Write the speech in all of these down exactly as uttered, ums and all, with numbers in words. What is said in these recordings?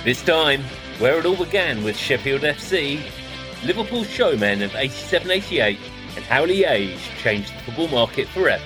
This time, where it all began with Sheffield F C, Liverpool showmen of eighty-seven eighty-eight, and how Liège changed the football market forever.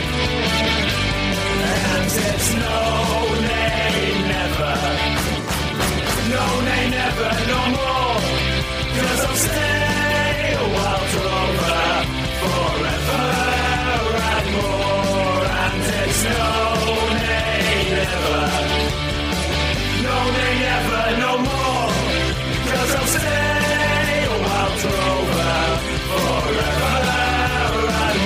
And it's no nay never, no nay never no more, 'cause I'll stay a while drover forever and more. And it's no nay never, no nay never no more, 'cause I'll stay a while drover forever and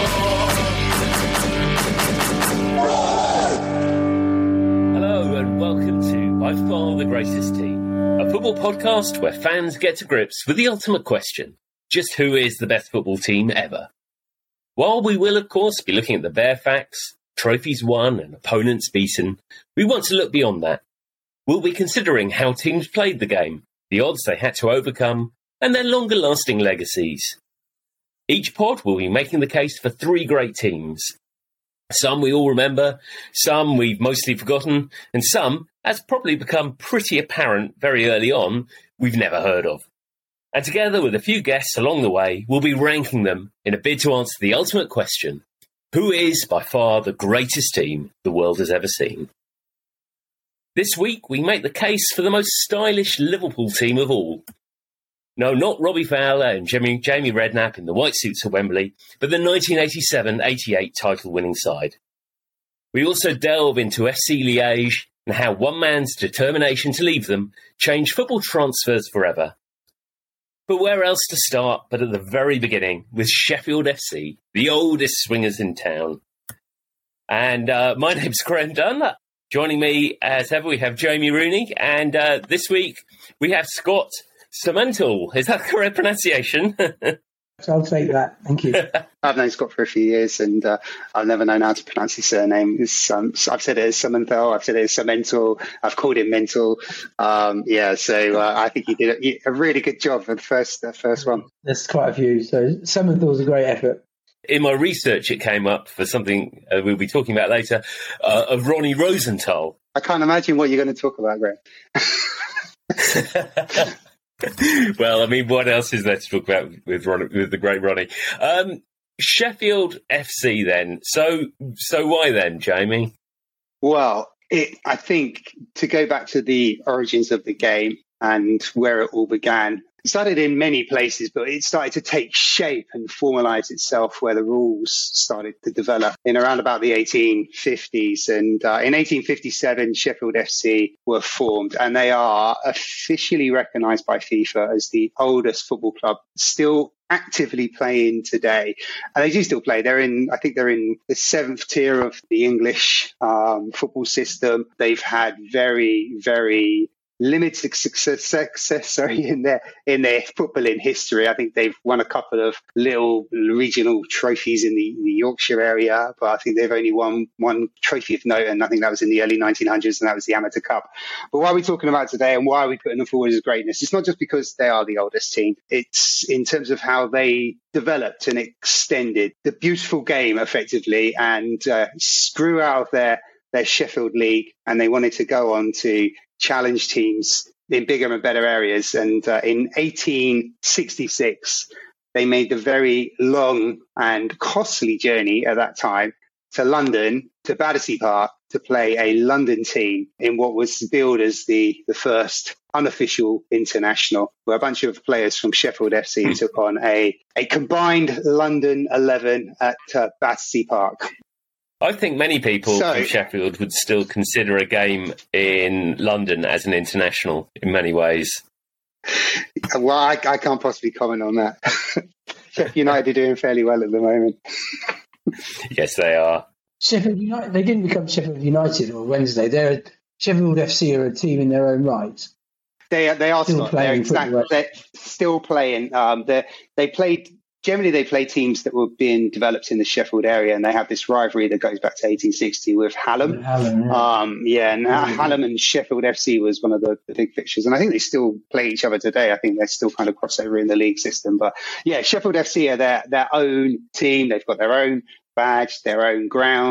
more. Hello and welcome to By Far the Greatest Team, a football podcast where fans get to grips with the ultimate question: just who is the best football team ever? While we will of course be looking at the bare facts, trophies won and opponents beaten, we want to look beyond that. We'll be considering how teams played the game, the odds they had to overcome, and their longer-lasting legacies. Each pod will be making the case for three great teams. Some we all remember, some we've mostly forgotten, and some, as probably become pretty apparent very early on, we've never heard of. And together with a few guests along the way, we'll be ranking them in a bid to answer the ultimate question: who is by far the greatest team the world has ever seen? This week, we make the case for the most stylish Liverpool team of all. No, not Robbie Fowler and Jamie, Jamie Redknapp in the white suits at Wembley, but the nineteen eighty-seven eighty-eight title-winning side. We also delve into F C Liège and how one man's determination to leave them changed football transfers forever. But where else to start but at the very beginning with Sheffield F C, the oldest swingers in town. And uh, my name's Graham Dunn. Joining me, as ever, we have Jamie Rooney, and uh, this week we have Scott Cemental. Is that the correct pronunciation? I'll take that. Thank you. I've known Scott for a few years, and uh, I've never known how to pronounce his surname. It's, um, I've said it as Cemental, I've said it as Cemental, I've called him Mental. Um, yeah, so uh, I think he did a, a really good job for the first, the first one. There's quite a few, so Cemental's a great effort. In my research, it came up for something uh, we'll be talking about later, uh, of Ronnie Rosenthal. I can't imagine what you're going to talk about, Graham. Well, I mean, what else is there to talk about with Ronnie, with the great Ronnie? Um, Sheffield F C then. So, so why then, Jamie? Well, it, I think to go back to the origins of the game and where it all began, it started in many places, but it started to take shape and formalize itself where the rules started to develop in around about the eighteen fifties. And uh, in eighteen fifty-seven, Sheffield F C were formed, and they are officially recognized by FIFA as the oldest football club still actively playing today. And they do still play. They're in, I think they're in the seventh tier of the English um, football system. They've had very, very limited success, success sorry, in their in their footballing history. I think they've won a couple of little regional trophies in the, the Yorkshire area, but I think they've only won one trophy of note, and I think that was in the early nineteen hundreds, and that was the Amateur Cup. But why are we talking about today, and why are we putting them forward as greatness? It's not just because they are the oldest team. It's in terms of how they developed and extended the beautiful game effectively, and uh, grew out of their their Sheffield League, and they wanted to go on to challenge teams in bigger and better areas. And uh, in eighteen sixty-six, they made the very long and costly journey at that time to London, to Battersea Park, to play a London team in what was billed as the, the first unofficial international, where a bunch of players from Sheffield F C took on a, a combined London eleven at uh, Battersea Park. I think many people So- from Sheffield would still consider a game in London as an international in many ways. Well, I, I can't possibly comment on that. Sheffield United are doing fairly well at the moment. Yes, they are. Sheffield United, they didn't become Sheffield United on Wednesday. They're Sheffield F C are a team in their own right. They are, they are Still still, playing they're exactly, football. they're still playing. Um, they they played. Generally, they play teams that were being developed in the Sheffield area, and they have this rivalry that goes back to eighteen sixty with Hallam. Hallam, yeah. Um, yeah, and Mm-hmm. Hallam and Sheffield F C was one of the, the big fixtures, and I think they still play each other today. I think they still kind of cross over in the league system. But yeah, Sheffield F C are their their own team. They've got their own badge, their own ground.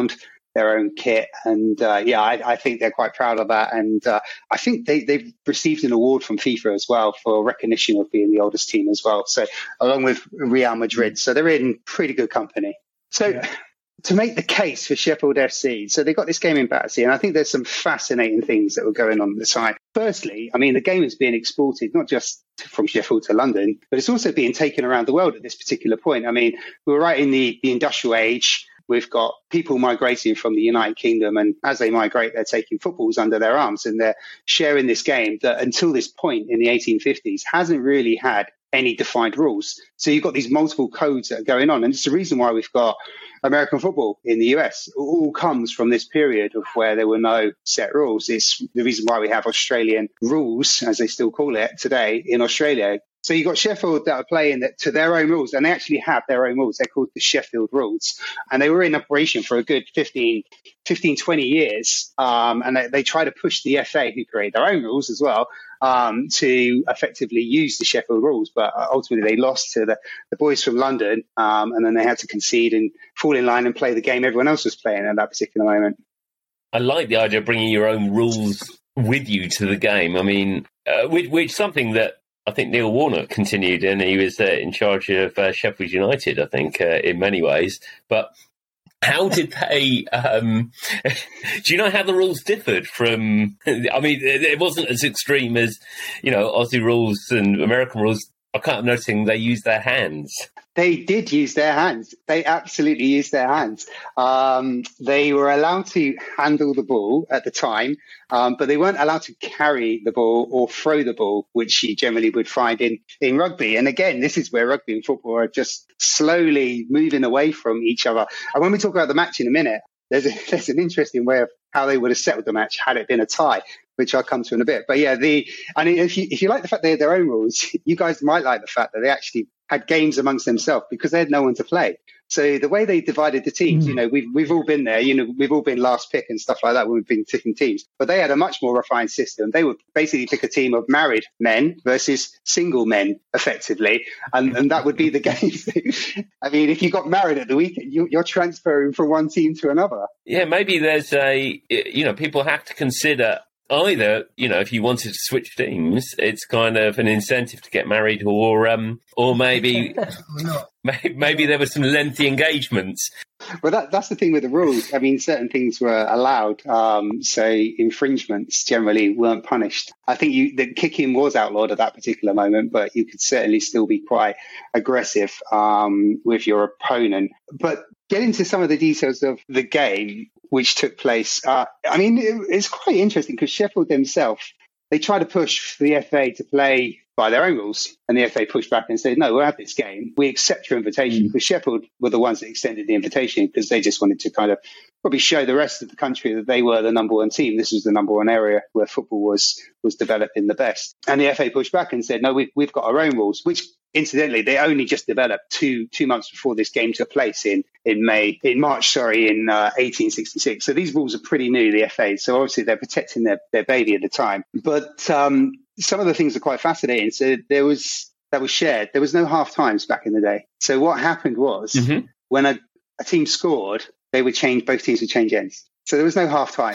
their own kit. And uh, yeah, I, I think they're quite proud of that. And uh, I think they, they've received an award from FIFA as well for recognition of being the oldest team as well. So along with Real Madrid. So they're in pretty good company. So yeah. To make the case for Sheffield F C, so they got this game in Battersea, and I think there's some fascinating things that were going on on the side. Firstly, I mean, the game is being exported, not just from Sheffield to London, but it's also being taken around the world at this particular point. I mean, we were right in the, the industrial age. We've got people migrating from the United Kingdom, and as they migrate, they're taking footballs under their arms, and they're sharing this game that until this point in the eighteen fifties hasn't really had any defined rules. So you've got these multiple codes that are going on, and it's the reason why we've got American football in the U S. It all comes from this period of where there were no set rules. It's the reason why we have Australian rules, as they still call it today, in Australia. So you've got Sheffield that are playing that to their own rules, and they actually have their own rules. They're called the Sheffield Rules. And they were in operation for a good fifteen, twenty years. Um, and they, they try to push the F A, who create their own rules as well, um, to effectively use the Sheffield Rules. But ultimately they lost to the, the boys from London, um, and then they had to concede and fall in line and play the game everyone else was playing at that particular moment. I like the idea of bringing your own rules with you to the game. I mean, uh, which, which something that I think Neil Warnock continued, and he was uh, in charge of uh, Sheffield United, I think, uh, in many ways. But how did they... Um, do you know how the rules differed from... I mean, it wasn't as extreme as, you know, Aussie rules and American rules. I can't noticing they used their hands. They did use their hands. They absolutely used their hands. Um, they were allowed to handle the ball at the time, um, but they weren't allowed to carry the ball or throw the ball, which you generally would find in, in rugby. And again, this is where rugby and football are just slowly moving away from each other. And when we talk about the match in a minute, there's, a, there's an interesting way of how they would have settled the match had it been a tie, which I'll come to in a bit. But yeah, the I mean, if you if you like the fact they had their own rules, you guys might like the fact that they actually had games amongst themselves because they had no one to play. So the way they divided the teams, mm. you know, we've we've all been there. You know, we've all been last pick and stuff like that when we've been picking teams. But they had a much more refined system. They would basically pick a team of married men versus single men, effectively, and and that would be the game. I mean, if you got married at the weekend, you, you're transferring from one team to another. Yeah, maybe there's a you know people have to consider. Either, you know, if you wanted to switch teams, it's kind of an incentive to get married, or um, or maybe maybe, maybe there were some lengthy engagements. Well, that, that's the thing with the rules. I mean, certain things were allowed, um, so infringements generally weren't punished. I think you, the kicking was outlawed at that particular moment, but you could certainly still be quite aggressive um, with your opponent. But get into some of the details of the game which took place. Uh, I mean, it, it's quite interesting because Sheffield themselves, they tried to push the F A to play by their own rules, and the F A pushed back and said, no, we'll have this game. We accept your invitation, because Sheffield were the ones that extended the invitation because they just wanted to kind of probably show the rest of the country that they were the number one team. This was the number one area where football was was developing the best. And the F A pushed back and said, no, we've, we've got our own rules, which incidentally, they only just developed two two months before this game took place in in May, in March, sorry, in uh, eighteen sixty-six. So these rules are pretty new, the F A. So obviously they're protecting their, their baby at the time. But um, some of the things are quite fascinating. So there was that was shared. There was no half times back in the day. So what happened was mm-hmm. when a, a team scored, they would change. Both teams would change ends. So there was no half time.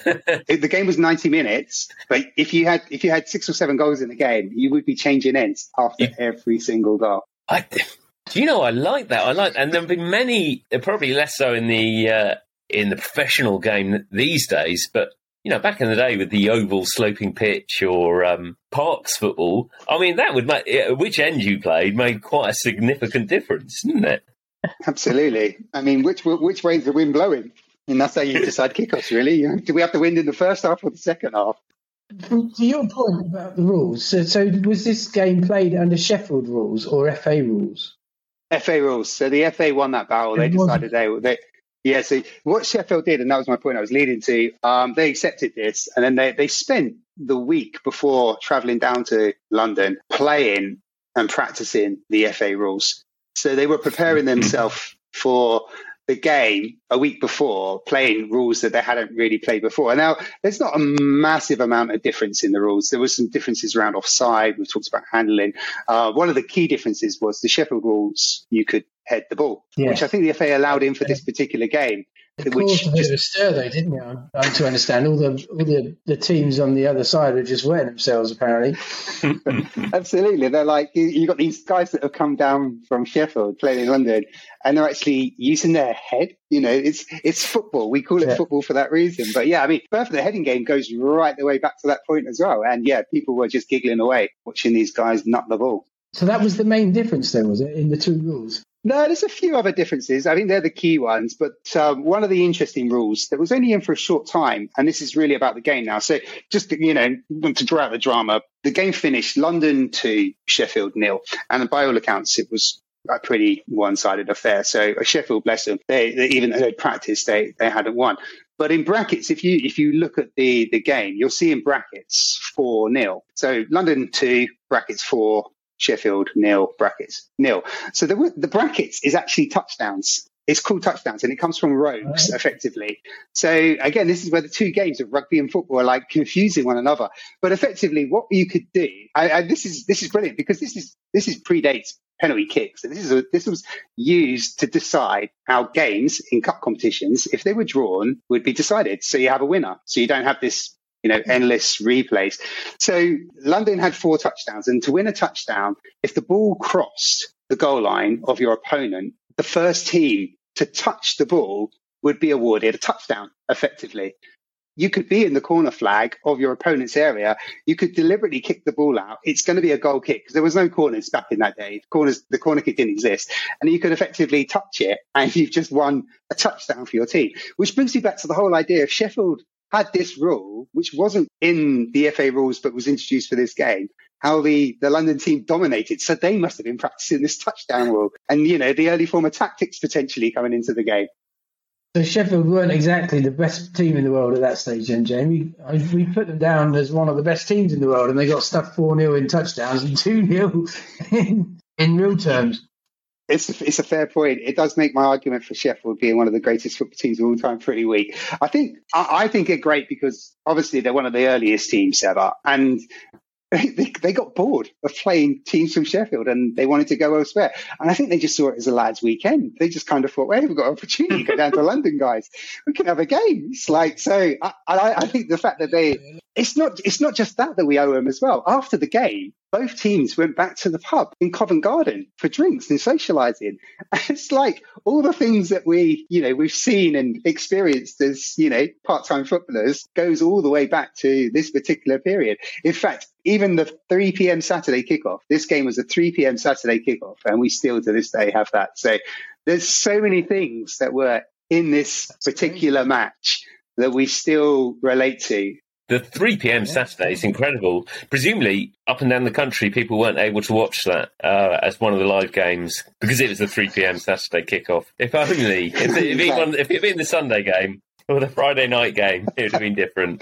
it, the game was ninety minutes, but if you had if you had six or seven goals in the game, you would be changing ends after yeah. every single goal. I, do you know, I like that. I like, and there have been many, probably less so in the uh, in the professional game these days, but you know, back in the day with the oval sloping pitch or um, parks football, I mean, that would make which end you played made quite a significant difference, didn't it? Absolutely. I mean, which which way is the wind blowing? And that's how you decide kickoffs, really. Do we have the wind in the first half or the second half? To your point about the rules, so, so was this game played under Sheffield rules or F A rules? F A rules. So the F A won that battle. They decided they were... They, yeah, so what Sheffield did, and that was my point I was leading to, um, they accepted this, and then they, they spent the week before travelling down to London playing and practising the F A rules. So they were preparing themselves for the game a week before, playing rules that they hadn't really played before. And now there's not a massive amount of difference in the rules. There was some differences around offside. We talked about handling. Uh, one of the key differences was the Sheffield rules. You could head the ball, yeah. which I think the F A allowed in for this particular game. It which caused a bit just of a stir, though, didn't it? I'm, I'm to understand all the all the, the teams on the other side are just wetting themselves, apparently. absolutely, they're like you, you got these guys that have come down from Sheffield playing in London, and they're actually using their head. You know, it's it's football. We call it Yeah. football for that reason. But yeah, I mean, both of the heading game goes right the way back to that point as well. And yeah, people were just giggling away watching these guys nut the ball. So that was the main difference, then, was it, in the two rules? No, there's a few other differences. I think they're the key ones. But um, one of the interesting rules that was only in for a short time, and this is really about the game now. So just, you know, to draw out the drama, the game finished London two, Sheffield nil. And by all accounts, it was a pretty one-sided affair. So Sheffield, bless them, they, they even though they practiced, they, they hadn't won. But in brackets, if you if you look at the, the game, you'll see in brackets four nil. So London two, brackets four, Sheffield nil, brackets nil. So the the brackets is actually touchdowns. It's called touchdowns, and it comes from rogues, effectively. So again, this is where the two games of rugby and football are like confusing one another. But effectively, what you could do, I, I, this is this is brilliant because this is this is predates penalty kicks. And this is a, this was used to decide how games in cup competitions, if they were drawn, would be decided. So you have a winner. So you don't have this, you know, endless replays. So London had four touchdowns, and to win a touchdown, if the ball crossed the goal line of your opponent, the first team to touch the ball would be awarded a touchdown, effectively. You could be in the corner flag of your opponent's area. You could deliberately kick the ball out. It's going to be a goal kick because there was no corners back in that day. Corners, the corner kick didn't exist. And you could effectively touch it and you've just won a touchdown for your team, which brings me back to the whole idea of Sheffield had this rule, which wasn't in the F A rules, but was introduced for this game, how the, the London team dominated. So they must have been practicing this touchdown rule and, you know, the early form of tactics potentially coming into the game. So Sheffield weren't exactly the best team in the world at that stage, then, Jamie. I, we put them down as one of the best teams in the world, and they got stuffed four nil in touchdowns and two nil in, in real terms. It's a, it's a fair point. It does make my argument for Sheffield being one of the greatest football teams of all time pretty weak. I think I, I think they're great because obviously they're one of the earliest teams ever, and they, they got bored of playing teams from Sheffield and they wanted to go elsewhere. And I think they just saw it as a lads' weekend. They just kind of thought, well, we've got an opportunity to go down to London, guys. We can have a game. It's like, so I, I, I think the fact that they, it's not, it's not just that that we owe them as well. After the game, both teams went back to the pub in Covent Garden for drinks and socialising. It's like all the things that we, you know, we've seen and experienced as, you know, part-time footballers goes all the way back to this particular period. In fact, even the three p.m. Saturday kickoff, this game was a three p.m. Saturday kickoff, and we still to this day have that. So there's so many things that were in this particular match that we still relate to. The three p.m. Saturday is incredible. Presumably, up and down the country, people weren't able to watch that uh, as one of the live games because it was the three p.m. Saturday kickoff. If only, if, if, it had been, if it had been the Sunday game or the Friday night game, it would have been different.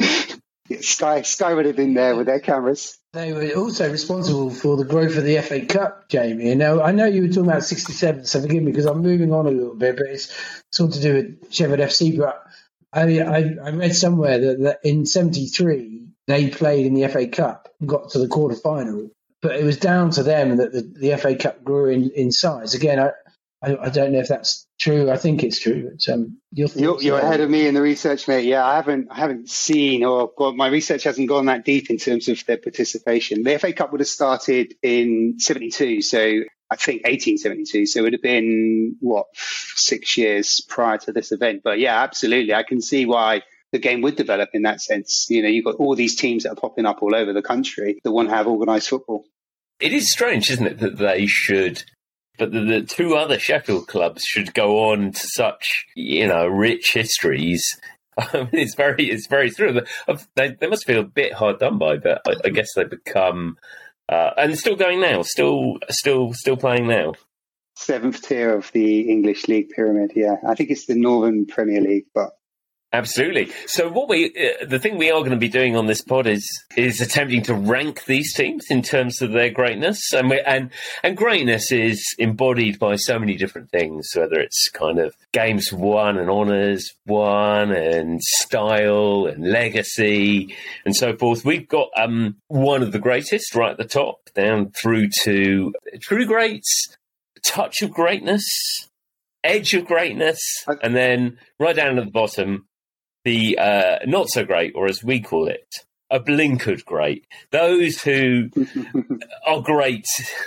Sky, Sky would have been there with their cameras. They were also responsible for the growth of the F A Cup, Jamie. And now I know you were talking about sixty-seven, so forgive me because I'm moving on a little bit, but it's, it's all to do with Sheffield F C. But I, I, I read somewhere that, that in seventy-three they played in the F A Cup and got to the quarter final, but it was down to them that the, the F A Cup grew in, in size. Again, I, I, I don't know if that's true. I think it's true. But, um, your you're, you're ahead of me in the research, mate. Yeah, I haven't, I haven't seen or got, my research hasn't gone that deep in terms of their participation. The F A Cup would have started in seventy-two, so I think eighteen seventy-two. So it would have been what six years prior to this event. But yeah, absolutely, I can see why the game would develop in that sense. You know, you've got all these teams that are popping up all over the country that want to have organised football. It is strange, isn't it, that they should. But the, the two other Sheffield clubs should go on to such, you know, rich histories. I mean, it's very, it's very true. They, they must feel a bit hard done by, but I, I guess they become, uh, and still going now, still, still, still playing now. Seventh tier of the English League pyramid. Yeah, I think it's the Northern Premier League, but. Absolutely. So what we, uh, the thing we are going to be doing on this pod is is attempting to rank these teams in terms of their greatness, and we, and and greatness is embodied by so many different things, whether it's kind of games won and honours won and style and legacy and so forth. We've got um, one of the greatest right at the top, down through to true greats, touch of greatness, edge of greatness, and then right down at the bottom, the uh, not so great, or as we call it, a blinkered great. Those who are great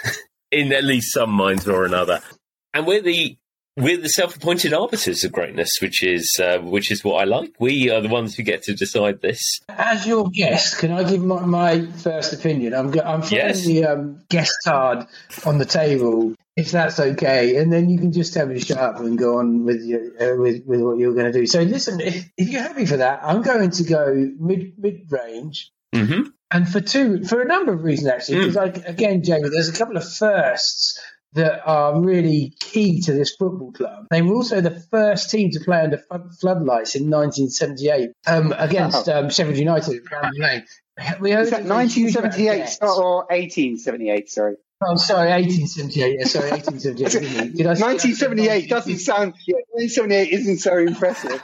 in at least some minds or another. And we're the we're the self-appointed arbiters of greatness, which is uh, which is what I like. We are the ones who get to decide this. As your guest, can I give my, my first opinion? I'm go- I'm throwing Yes. the um, guest card on the table, if that's okay, and then you can just tell me to shut up and go on with your uh, with with what you're going to do. So listen, if, if you're happy for that, I'm going to go mid mid range. Mm-hmm. And for two, for a number of reasons, actually, Mm. because like, again, Jamie, there's a couple of firsts that are really key to this football club. They were also the first team to play under flood- floodlights in nineteen seventy-eight um, against Wow. um, Sheffield United at Bramall Lane. We Is that nineteen seventy-eight Oh, or eighteen seventy-eight? Sorry. sorry, eighteen seventy-eight. Yeah, sorry, eighteen seventy-eight. Didn't you? Did I say- nineteen seventy-eight doesn't sound. Yeah, nineteen seventy-eight isn't so impressive.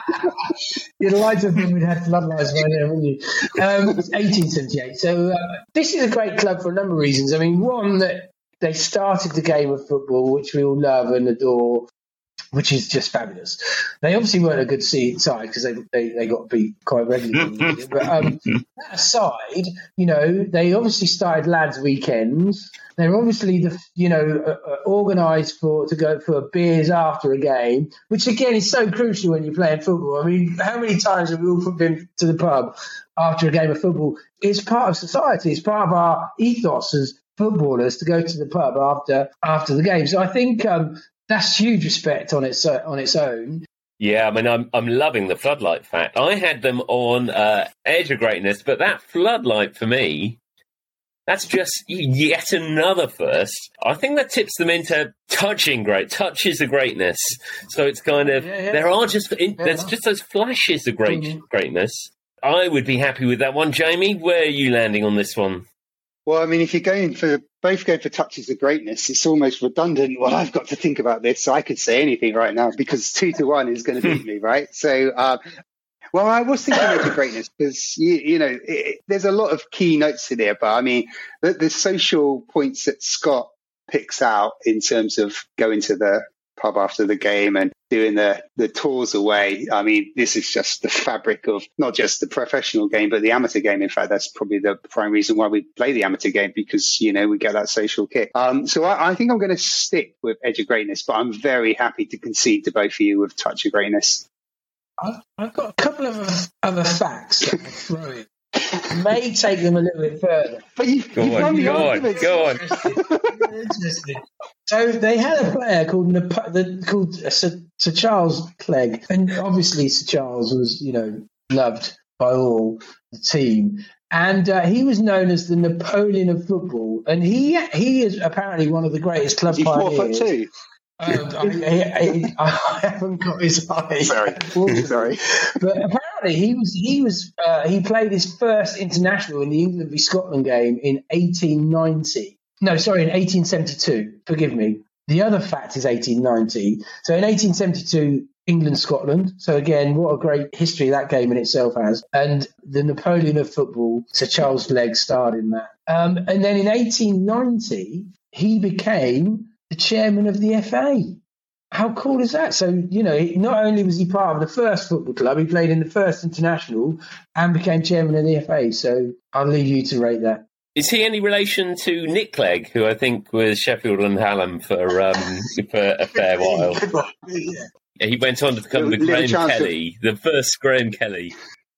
You'd like to think we'd had floodlights by there, wouldn't you? Um, it's eighteen seventy-eight. So uh, this is a great club for a number of reasons. I mean, one, that they started the game of football, which we all love and adore, which is just fabulous. They obviously weren't a good seed side because they, they they got beat quite regularly. But um, that aside, you know, they obviously started lads' weekends. They're obviously the you know uh, uh, organised for to go for beers after a game, which again is so crucial when you're playing football. I mean, how many times have we all been to the pub after a game of football? It's part of society. It's part of our ethos as footballers to go to the pub after after the game. So I think um, that's huge respect on its uh, on its own. Yeah, I mean, I'm I'm loving the floodlight fact. I had them on uh, edge of greatness, but that floodlight for me, that's just yet another first. I think that tips them into touching great, touches of greatness. So it's kind of, Yeah, yeah. there are just, in, Yeah. there's just those flashes of great Mhm. greatness. I would be happy with that one. Jamie, where are you landing on this one? Well, I mean, if you're going for both going for touches of greatness, it's almost redundant. Well, I've got to think about this, so I could say anything right now because two to one is going to beat me, right? So, uh, well, I was thinking edge of greatness because you, you know it, it, there's a lot of key notes in there, but I mean, the, the social points that Scott picks out in terms of going to the pub after the game and doing the, the tours away. I mean, this is just the fabric of not just the professional game, but the amateur game. In fact, that's probably the prime reason why we play the amateur game because, you know, we get that social kick. Um, so I, I think I'm going to stick with edge of greatness, but I'm very happy to concede to both of you with touch of greatness. I've, I've got a couple of other facts that I'll throw in. May take them a little bit further. But you've, Go you've on, won the go on, argument. go on. Interesting. So they had a player called Nap- the, called Sir, Sir Charles Clegg, and obviously Sir Charles was, you know, loved by all the team, and uh, he was known as the Napoleon of football. And he he is apparently one of the greatest club Is he four foot pioneers. two? Um, I, I, I, I haven't got his height. Sorry, sorry. But apparently he was he was uh, he played his first international in the England v Scotland game in eighteen ninety. No, sorry, in eighteen seventy-two. Forgive me. The other fact is eighteen ninety. So in eighteen seventy-two, England Scotland. So again, what a great history that game in itself has. And the Napoleon of football, Sir Charles Clegg, starred in that. Um, and then in eighteen ninety, he became the chairman of the F A. How cool is that? So, you know, not only was he part of the first football club, he played in the first international and became chairman of the F A. So I'll leave you to rate that. Is he any relation to Nick Clegg, who I think was Sheffield and Hallam for um, for a fair while? Yeah. He went on to become the Little Graham chance of- Kelly, the first Graham Kelly.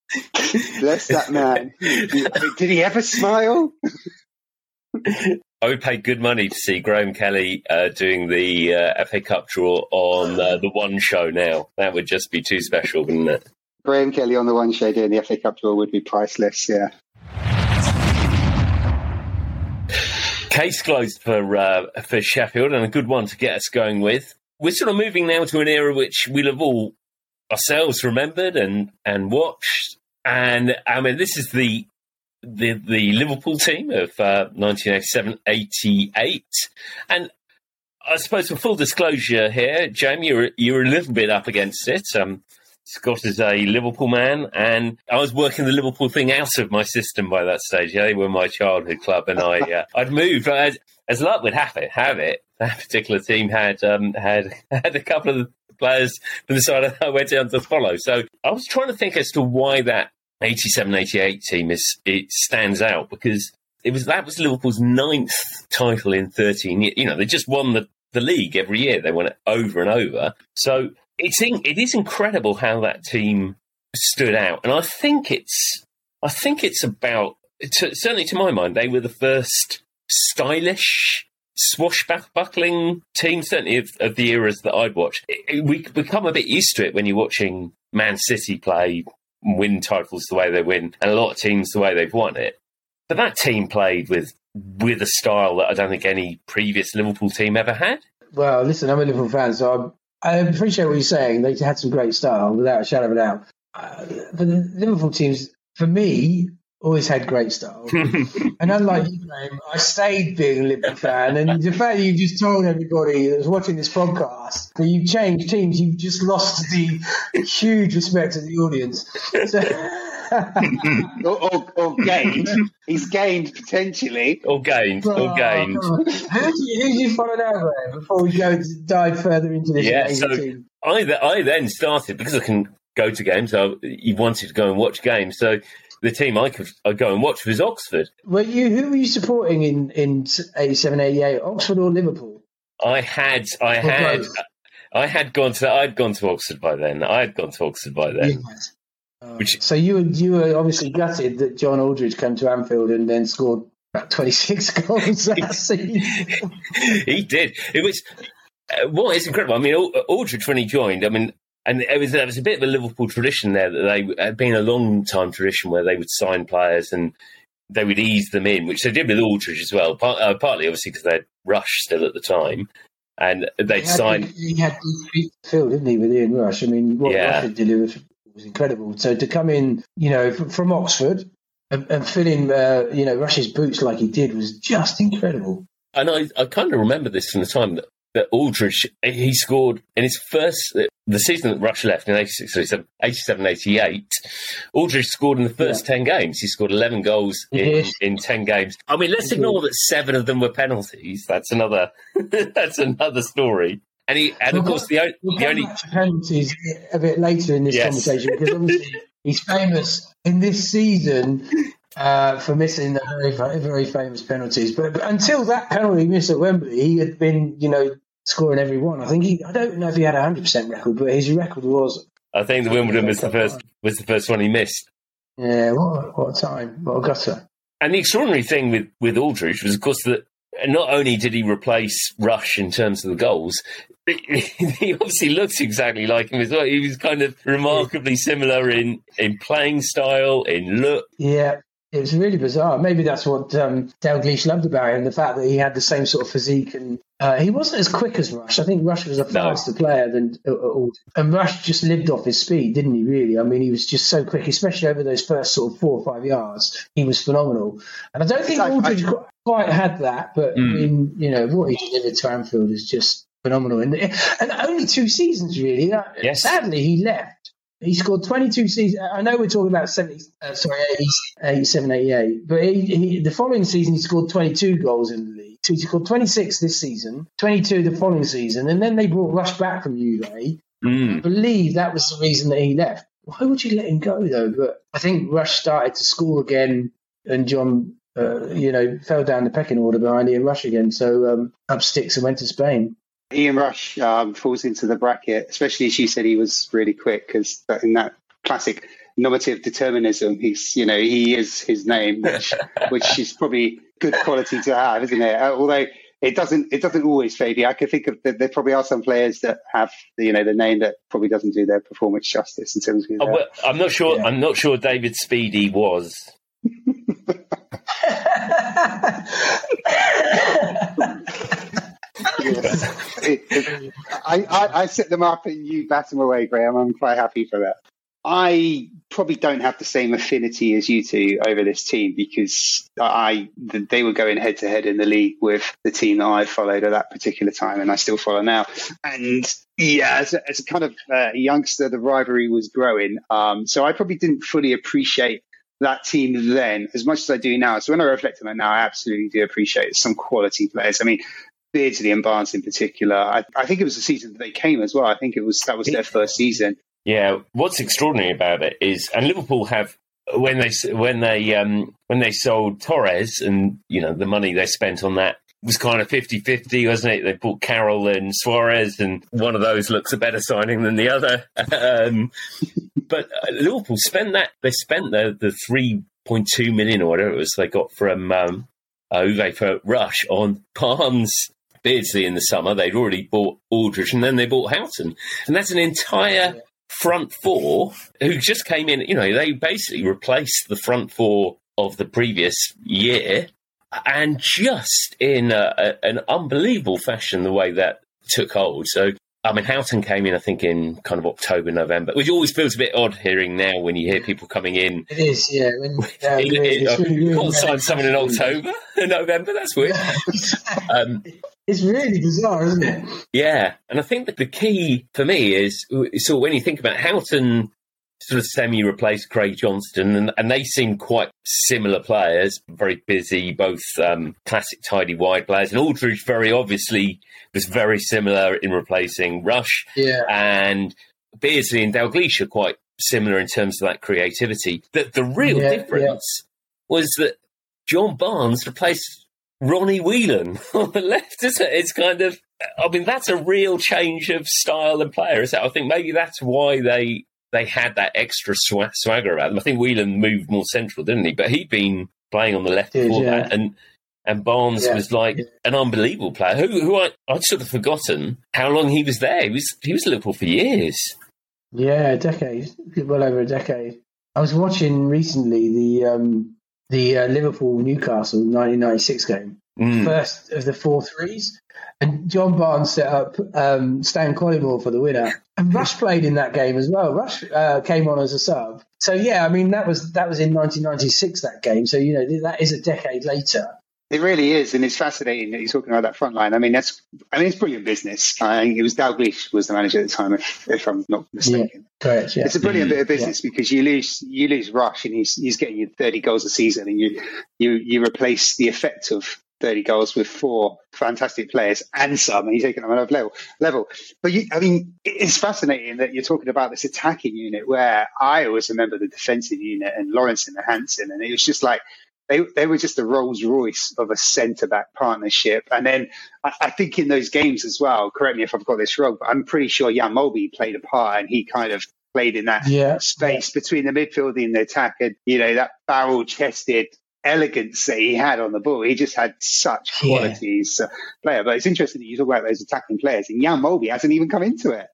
Bless that man. Did he ever smile? I would pay good money to see Graham Kelly uh, doing the uh, F A Cup draw on uh, the One Show now. That would just be too special, wouldn't it? Graham Kelly on the one show doing the F A Cup draw would be priceless, yeah. Case closed for uh, for Sheffield, and a good one to get us going with. We're sort of moving now to an era which we'll have all ourselves remembered and, and watched. And I mean, this is the the, the Liverpool team of uh, nineteen eighty-seven eighty-eight. And I suppose for full disclosure here, Jamie, you were, you were a little bit up against it. Um, Scott is a Liverpool man, and I was working the Liverpool thing out of my system by that stage. Yeah, they were my childhood club, and I uh, I'd moved as, as luck would have it. Have it. That particular team had um, had had a couple of players from the side I went down to follow. So I was trying to think as to why that eighty-seven eighty-eight team is it stands out, because it was that was Liverpool's ninth title in thirteen years. You know, they just won the, the league every year. They won it over and over. So it's in, it is incredible how that team stood out. And I think it's I think it's about to, certainly to my mind, they were the first stylish, swashbuckling team, certainly of, of the eras that I'd watched. It, it, we become a bit used to it when you're watching Man City play, win titles the way they win, and a lot of teams the way they've won it. But that team played with with a style that I don't think any previous Liverpool team ever had. Well, listen, I'm a Liverpool fan, so I, I appreciate what you're saying. They had some great style, without a shadow of a doubt. Uh, but the Liverpool teams, for me, always had great style. And unlike you, Graham, I stayed being a Liverpool fan. And the fact that you've just told everybody that was watching this podcast that you've changed teams, you've just lost the huge respect of the audience. So, or, or, or gained. He's gained potentially. Or gained. Oh, or gained. Who do you, who do you follow now, Graham, before we go to dive further into this yeah, amazing so team? I, I then started, because I can go to games, so you wanted to go and watch games. So the team I could I'd go and watch was Oxford. Were you who were you supporting in, in eighty-seven eighty-eight, Oxford or Liverpool? I had I Or had both? I had gone to I'd gone to Oxford by then. I had gone to Oxford by then. Yes. Uh, Which- so you were you were obviously gutted that John Aldridge came to Anfield and then scored about twenty-six goals that season. He did. It was uh, what is incredible. I mean, Al- Aldridge when he joined, I mean, and it was there was a bit of a Liverpool tradition there that they had been a long time tradition where they would sign players and they would ease them in, which they did with Aldridge as well. Part, uh, partly, obviously, because they had Rush still at the time, and they'd He had, signed. he had beat Phil, didn't he, with Ian Rush? I mean, what Yeah. Rush had delivered was incredible. So to come in, you know, from, from Oxford and, and fill in, uh, you know, Rush's boots like he did was just incredible. And I, I kind of remember this from the time that, that Aldridge, he scored in his first, the season that Rush left in eighty-six, eighty-seven eighty-eight, Aldridge scored in the first yeah. ten games. He scored eleven goals in, Yes. in ten games. I mean, let's ignore that seven of them were penalties. That's another, that's another story. And he, and of We'll course, go- the, o- We'll the come only, back to penalties a bit later in this Yes. conversation because obviously he's famous in this season uh, for missing the very, very, very famous penalties. But, but until that penalty miss at Wembley, he had been, you know, scoring every one. I think he, I don't know if he had a hundred percent record, but his record was. I think the Wimbledon was the first, was the first one he missed. Yeah, what, a- what a time, what a gutter. And the extraordinary thing with, with Aldridge was, of course, that not only did he replace Rush in terms of the goals, he obviously looks exactly like him as well. He was kind of remarkably similar in, in playing style, in look. Yeah, it was really bizarre. Maybe that's what um, Dalglish loved about him, the fact that he had the same sort of physique. And uh, he wasn't as quick as Rush. I think Rush was a faster player than uh, Aldridge. And Rush just lived off his speed, didn't he, really? I mean, he was just so quick, especially over those first sort of four or five yards. He was phenomenal. And I don't think It's like- Aldridge I- quite- quite had that, but I Mm. mean, you know, what he delivered to Anfield is just phenomenal. And, and only two seasons, really. That, Yes. Sadly, he left. He scored twenty-two seasons. I know we're talking about seventy, uh, sorry, eighty, eighty-seven, eighty-eight, but he, he, the following season he scored twenty-two goals in the league. So he scored twenty-six this season, twenty-two the following season, and then they brought Rush back from Juve. I Mm. believe that was the reason that he left. Why would you let him go though? But I think Rush started to score again, and John, uh, you know, fell down the pecking order behind Ian Rush again. So um, up sticks and went to Spain. Ian Rush um, falls into the bracket, especially as you said he was really quick, because in that classic normative determinism, he's, you know, he is his name, which which is probably good quality to have, isn't it? Uh, although it doesn't it doesn't always fade you. I can think of that there probably are some players that have, you know, the name that probably doesn't do their performance justice in terms of. Oh, well, I'm not sure. Yeah. I'm not sure David Speedy was. Yes. It- it- I, I, I set them up and you bat them away, Graham. I'm quite happy for that. I probably don't have the same affinity as you two over this team because I they were going head to head in the league with the team that I followed at that particular time, and I still follow now. And yeah, as a, as a kind of uh, youngster, the rivalry was growing. Um, so I probably didn't fully appreciate that team then as much as I do now. So when I reflect on it now, I absolutely do appreciate some quality players. I mean, Beardsley and Barnes in particular. I, I think it was the season that they came as well. I think it was that was their first season. Yeah, what's extraordinary about it is, and Liverpool have when they when they um, when they sold Torres, and you know the money they spent on that was kind of fifty-fifty, wasn't it? They bought Carroll and Suarez, and one of those looks a better signing than the other. um, but uh, Liverpool spent that they spent the the three point two million or whatever it was they got from um, uh, Uwe for Rush on Barnes, Beardsley in the summer. They'd already bought Aldridge, and then they bought Houghton, and that's an entire yeah. front four who just came in. You know, they basically replaced the front four of the previous year, and just in a, a, an unbelievable fashion, the way that took hold. So, I mean, Houghton came in, I think, in kind of October, November, which always feels a bit odd hearing now when you hear people coming in. It is, yeah. When, yeah in, in, it's uh, really you can't weird. sign someone in October, November. That's weird. um, It's really bizarre, isn't it? Yeah, and I think that the key for me is, so when you think about Houghton, sort of semi-replaced Craig Johnston, and, and they seem quite similar players, very busy, both um, classic tidy wide players, and Aldridge very obviously was very similar in replacing Rush, yeah. and Beardsley and Dalglish are quite similar in terms of that creativity. The, the real yeah, difference yeah. was that John Barnes replaced Ronnie Whelan on the left, isn't it? It's kind of, I mean, that's a real change of style and player, isn't it? I think maybe that's why they they had that extra sw- swagger about them. I think Whelan moved more central, didn't he? But he'd been playing on the left Did, before yeah. that, and and Barnes yeah. was like an unbelievable player. Who, who I I'd sort of forgotten how long he was there. He was he was at Liverpool for years. Yeah, a decade, well over a decade. I was watching recently the um, the uh, Liverpool Newcastle nineteen ninety-six game, mm. first of the four threes, and John Barnes set up um, Stan Collymore for the winner, and Rush played in that game as well. Rush uh, came on as a sub, so yeah, I mean that was that was in nineteen ninety-six that game. So you know that is a decade later. It really is, and it's fascinating that you're talking about that front line. I mean, that's I mean, it's brilliant business. I think it was Dalglish was the manager at the time, if, if I'm not mistaken. Yeah, correct. Yeah. It's a brilliant mm-hmm. bit of business yeah. because you lose you lose Rush, and he's he's getting you thirty goals a season, and you you you replace the effect of thirty goals with four fantastic players and some, and you're taking them another level. level. But you, I mean, it's fascinating that you're talking about this attacking unit where I always remember the defensive unit and Lawrence and Hansen, and it was just like. They they were just a Rolls Royce of a centre-back partnership. And then I, I think in those games as well, correct me if I've got this wrong, but I'm pretty sure Jan Molby played a part, and he kind of played in that yeah. space between the midfield and the attack. And, you know, that barrel-chested elegance that he had on the ball. He just had such qualities yeah. uh, player. But it's interesting that you talk about those attacking players, and Jan Molby hasn't even come into it.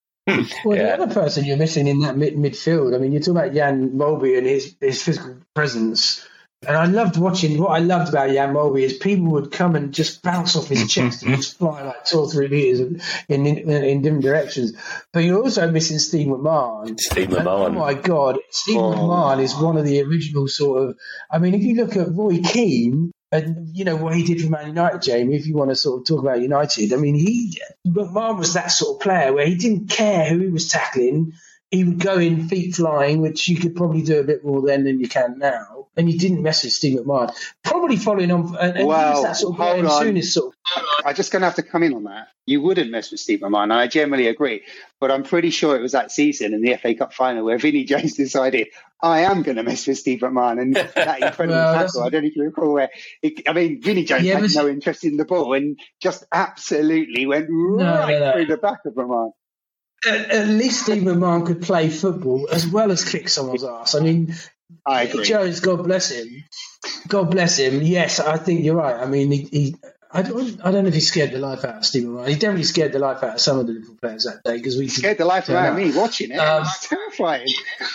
Well, yeah. the other person you're missing in that mid- midfield, I mean, you're talking about Jan Molby and his, his physical presence. And I loved watching, what I loved about Jan Molby is people would come and just bounce off his chest and just fly like two or three metres in, in, in different directions. But you're also missing Steve McMahon. Steve McMahon. And, oh my God, Steve oh. McMahon is one of the original sort of, I mean, if you look at Roy Keane and, you know, what he did for Man United, Jamie, if you want to sort of talk about United, I mean, he, McMahon was that sort of player where he didn't care who he was tackling. He would go in feet flying, which you could probably do a bit more then than you can now. And you didn't mess with Steve McMahon. Probably following on. And, and well, he was that sort of guy as soon as sort of. I'm just going to have to come in on that. You wouldn't mess with Steve McMahon, and I generally agree. But I'm pretty sure it was that season in the F A Cup final where Vinnie Jones decided, I am going to mess with Steve McMahon. And that incredible well, tackle, I don't know if you recall where, it, I mean, Vinnie Jones yeah, had but... no interest in the ball and just absolutely went right no, no, no. through the back of McMahon. At, at least Steve McMahon could play football as well as kick someone's ass. I mean, I agree. Jones, God bless him. God bless him. Yes, I think you're right. I mean, he, he I don't, I don't know if he scared the life out of Steve McMahon. He definitely scared the life out of some of the Liverpool players that day because we scared the life out of me watching it. Um, it was terrifying.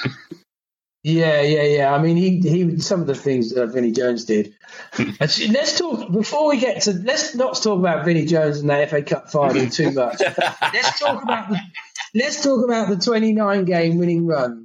Yeah, yeah, yeah. I mean, he he some of the things that Vinnie Jones did. Let's talk before we get to. Let's not talk about Vinnie Jones and the F A Cup final too much. Let's talk about the. Let's talk about the twenty-nine game winning run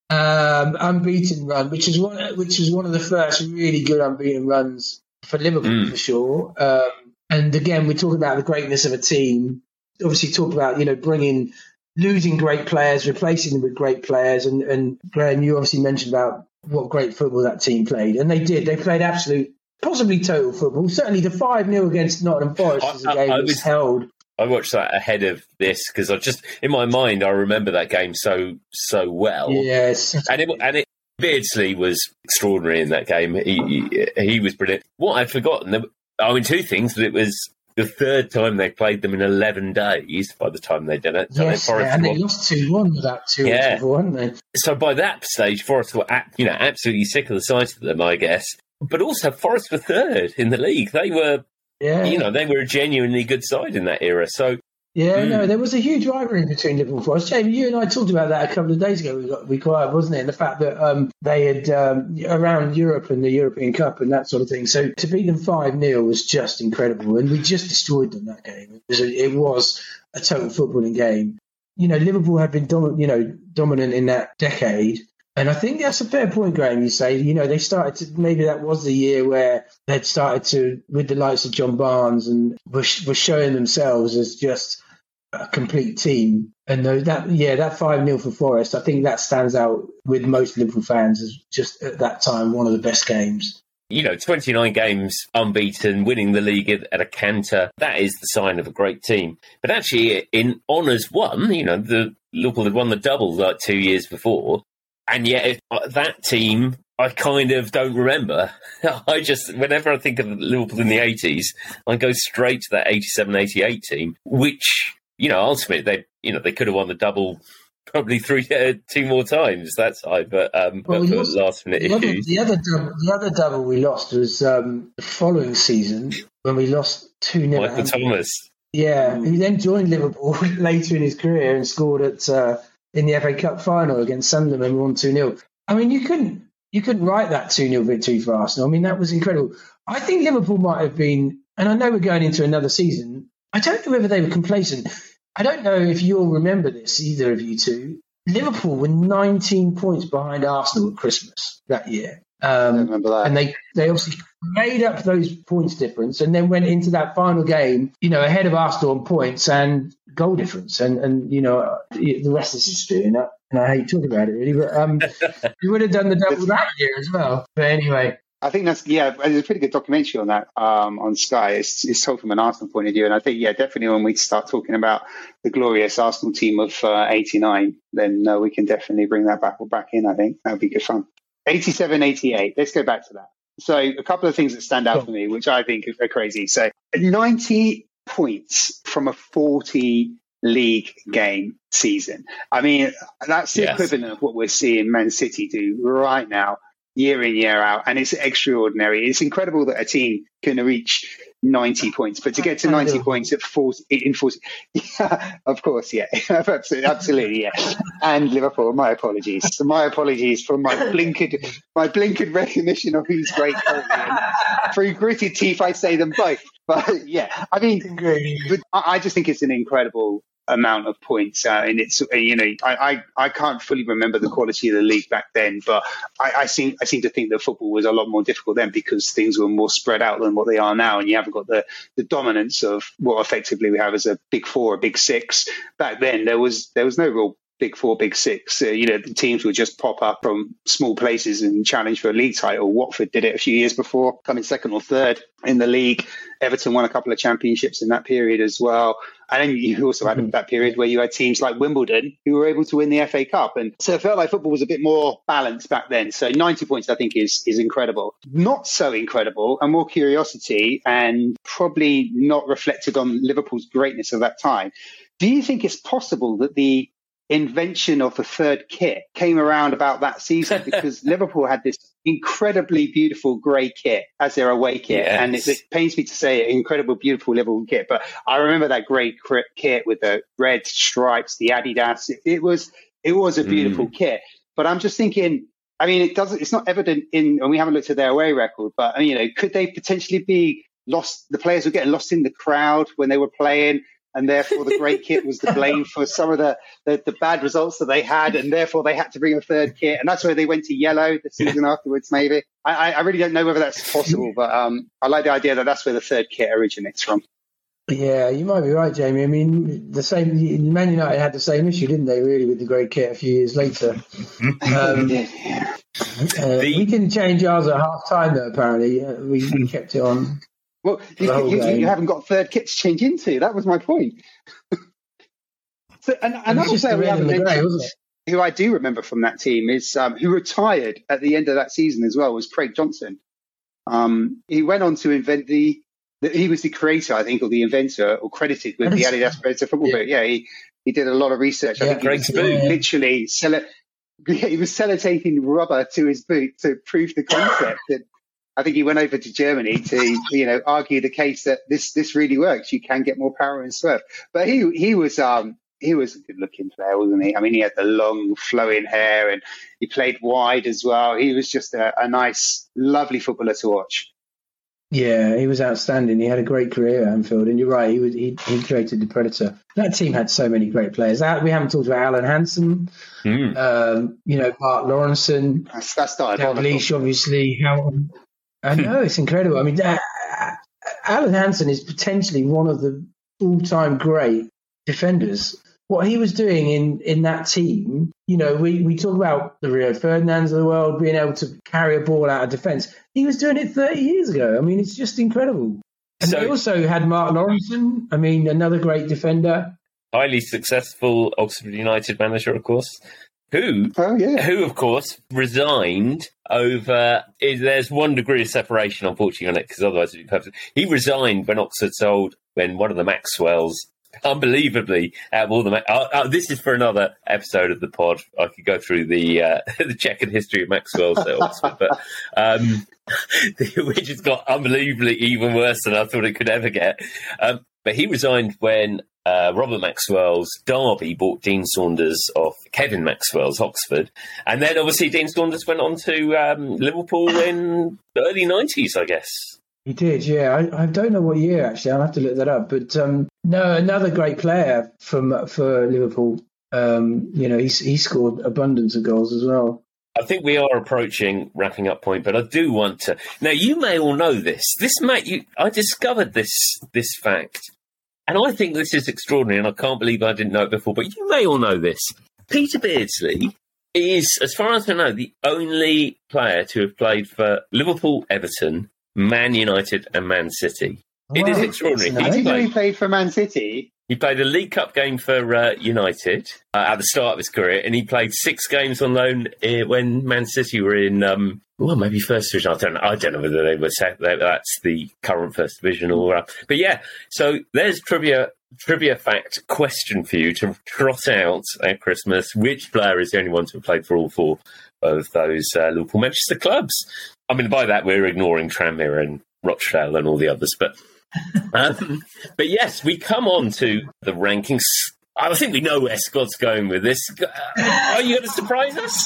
um, unbeaten run, which is one which was one of the first really good unbeaten runs for Liverpool mm. for sure. Um, and again, we talk about the greatness of a team. Obviously, talk about you know bringing. Losing great players, replacing them with great players, and, and Graham, you obviously mentioned about what great football that team played, and they did. They played absolute, possibly total football. Certainly, the five nil against Nottingham Forest was a game that was held. I watched that ahead of this because I just, in my mind, I remember that game so so well. Yes, and it and it. Beardsley was extraordinary in that game. He he, he was brilliant. What I'd forgotten, I mean, two things. That it was. The third time they played them in eleven days by the time they'd done it. Yes, so yeah, and they lost two one with that two yeah. before, hadn't they? So by that stage, Forest were at, you know, absolutely sick of the sight of them, I guess. But also, Forest were third in the league. They were, yeah. you know, they were a genuinely good side in that era. So Yeah, mm. no, there was a huge rivalry between Liverpool and Forest. Jamie, you and I talked about that a couple of days ago. We got we quiet, wasn't it? And the fact that um, they had um, around Europe and the European Cup and that sort of thing. So to beat them five nil was just incredible, and we just destroyed them that game. It was a, it was a total footballing game. You know, Liverpool had been dominant, you know, dominant in that decade. And I think that's a fair point, Graham. You say, you know, they started to, maybe that was the year where they'd started to, with the likes of John Barnes, and were, were showing themselves as just a complete team. And that, yeah, that five nil for Forest, I think that stands out with most Liverpool fans as just at that time one of the best games. You know, twenty-nine games unbeaten, winning the league at a canter. That is the sign of a great team. But actually, in honours won, you know, the Liverpool had won the double like two years before. And yet, that team, I kind of don't remember. I just, whenever I think of Liverpool in the eighties, I go straight to that eighty-seven eighty-eight team, which, you know, ultimately, they, you know, they could have won the double probably three, uh, two more times that side, but, um, well, but for lost, last minute the issues. Other, the, other double, the other double we lost was um, the following season when we lost two nil. Michael Thomas. Yeah, who then joined Liverpool later in his career and scored at. Uh, in the F A Cup final against Sunderland when we won two nil. I mean, you couldn't you couldn't write that two nil victory for Arsenal. I mean, that was incredible. I think Liverpool might have been, and I know we're going into another season, I don't know whether they were complacent. I don't know if you'll remember this, either of you two. Liverpool were nineteen points behind Arsenal at Christmas that year. Um, I remember that. And they, they obviously made up those points difference and then went into that final game, you know, ahead of Arsenal on points and goal difference. And, and you know, the rest is history. And I, and I hate talking about it, really. But um, we would have done the double that year as well. But anyway. I think that's, yeah, there's a pretty good documentary on that um, on Sky. It's, it's told from an Arsenal point of view. And I think, yeah, definitely when we start talking about the glorious Arsenal team of uh, eighty-nine, then uh, we can definitely bring that back, back in, I think. That would be good fun. eighty-seven eighty-eight, let's go back to that. So a couple of things that stand out for me, which I think are crazy. So ninety points from a forty league game season. I mean, that's the yes. equivalent of what we're seeing Man City do right now, year in, year out. And it's extraordinary. It's incredible that a team can reach ninety points, but to get to ninety points at forty, in forty, yeah, of course, yeah, absolutely, absolutely, yeah. And Liverpool, my apologies, so my apologies for my blinkered, my blinkered recognition of who's great currently. And through gritted teeth, I say them both. But yeah, I mean, but I just think it's an incredible amount of points, uh, and it's you know I, I I can't fully remember the quality of the league back then, but I, I seem I seem to think that football was a lot more difficult then because things were more spread out than what they are now, and you haven't got the the dominance of what effectively we have as a big four, a big six. Back then there was there was no real big four, big six. Uh, you know, the teams would just pop up from small places and challenge for a league title. Watford did it a few years before, coming second or third in the league. Everton won a couple of championships in that period as well. And then you also had that period where you had teams like Wimbledon who were able to win the F A Cup. And so it felt like football was a bit more balanced back then. So ninety points, I think, is is incredible. Not so incredible and more curiosity and probably not reflected on Liverpool's greatness of that time. Do you think it's possible that the invention of the third kit came around about that season? Because Liverpool had this incredibly beautiful grey kit as their away kit, yes. and it, it pains me to say it, incredible, beautiful Liverpool kit, but I remember that grey kit with the red stripes, the Adidas. It, it was it was a beautiful mm. kit, but I'm just thinking, I mean, it doesn't. It's not evident in, and we haven't looked at their away record, but you know, could they potentially be lost? The players were getting lost in the crowd when they were playing. and therefore the great kit was to blame for some of the, the, the bad results that they had, and therefore they had to bring a third kit, and that's where they went to yellow the season afterwards, maybe. I, I really don't know whether that's possible, but um, I like the idea that that's where the third kit originates from. Yeah, you might be right, Jamie. I mean, the same Man United had the same issue, didn't they, really, with the great kit a few years later. Um, yeah. uh, we didn't change ours at half time, though, apparently. Uh, we, we kept it on. Well, you, you, you haven't got third kit to change into. That was my point. so, and another player we haven't mentioned, grey, who I do remember from that team, is um, who retired at the end of that season as well, was Craig Johnson. Um, he went on to invent the, the, he was the creator, I think, or the inventor, or credited with the Adidas Predator football boot. Yeah, he, he did a lot of research. I yeah, think he was yeah. literally sell it, he was sellotaping rubber to his boot to prove the concept. And I think he went over to Germany to, you know, argue the case that this this really works. You can get more power and swerve. But he he was um he was a good looking player, wasn't he? I mean, he had the long flowing hair and he played wide as well. He was just a, a nice, lovely footballer to watch. Yeah, he was outstanding. He had a great career at Anfield, and you're right. He was he, he created the Predator. That team had so many great players. We haven't talked about Alan Hansen, mm. um, you know, Bart Lawrenson, that's, that's Dalglish, obviously. How, I know, it's incredible. I mean, uh, Alan Hansen is potentially one of the all-time great defenders. What he was doing in, in that team, you know, we, we talk about the Rio Ferdinands of the world being able to carry a ball out of defence. He was doing it thirty years ago. I mean, it's just incredible. And so, they also had Mark Lawrenson, I mean, another great defender. Highly successful Oxford United manager, of course. Who, oh, yeah. who, of course, resigned over. Is, there's one degree of separation, unfortunately, on it, because otherwise it'd be perfect. He resigned when Oxford sold, when one of the Maxwells, unbelievably, out of all the. Uh, uh, this is for another episode of the pod. I could go through the uh, the checkered history of Maxwell's at Oxford, but um, which has got unbelievably even worse than I thought it could ever get. Um, but he resigned when uh, Robert Maxwell's Derby bought Dean Saunders off Kevin Maxwell's Oxford. And then obviously Dean Saunders went on to um, Liverpool in the early nineties, I guess. He did, yeah. I, I don't know what year, actually. I'll have to look that up. But um, no, another great player from for Liverpool. Um, you know, he, he scored abundance of goals as well. I think we are approaching wrapping up point, but I do want to. Now, you may all know this. This mate, you, I discovered this this fact, and I think this is extraordinary, and I can't believe I didn't know it before. But you may all know this. Peter Beardsley is, as far as I know, the only player to have played for Liverpool, Everton, Man United, and Man City. It well, is extraordinary. I didn't know he played for Man City. He played a League Cup game for uh, United uh, at the start of his career, and he played six games on loan uh, when Man City were in, um, well, maybe first division. I don't know. I don't know whether they were set. That's the current first division or, uh, but yeah. So there's trivia, trivia fact question for you to trot out at Christmas. Which player is the only one to have played for all four of those uh, Liverpool Manchester clubs? I mean, by that we're ignoring Tranmere and Rochdale and all the others, but. um, but yes, we come on to the rankings. I think we know where Scott's going with this. Uh, are you going to surprise us?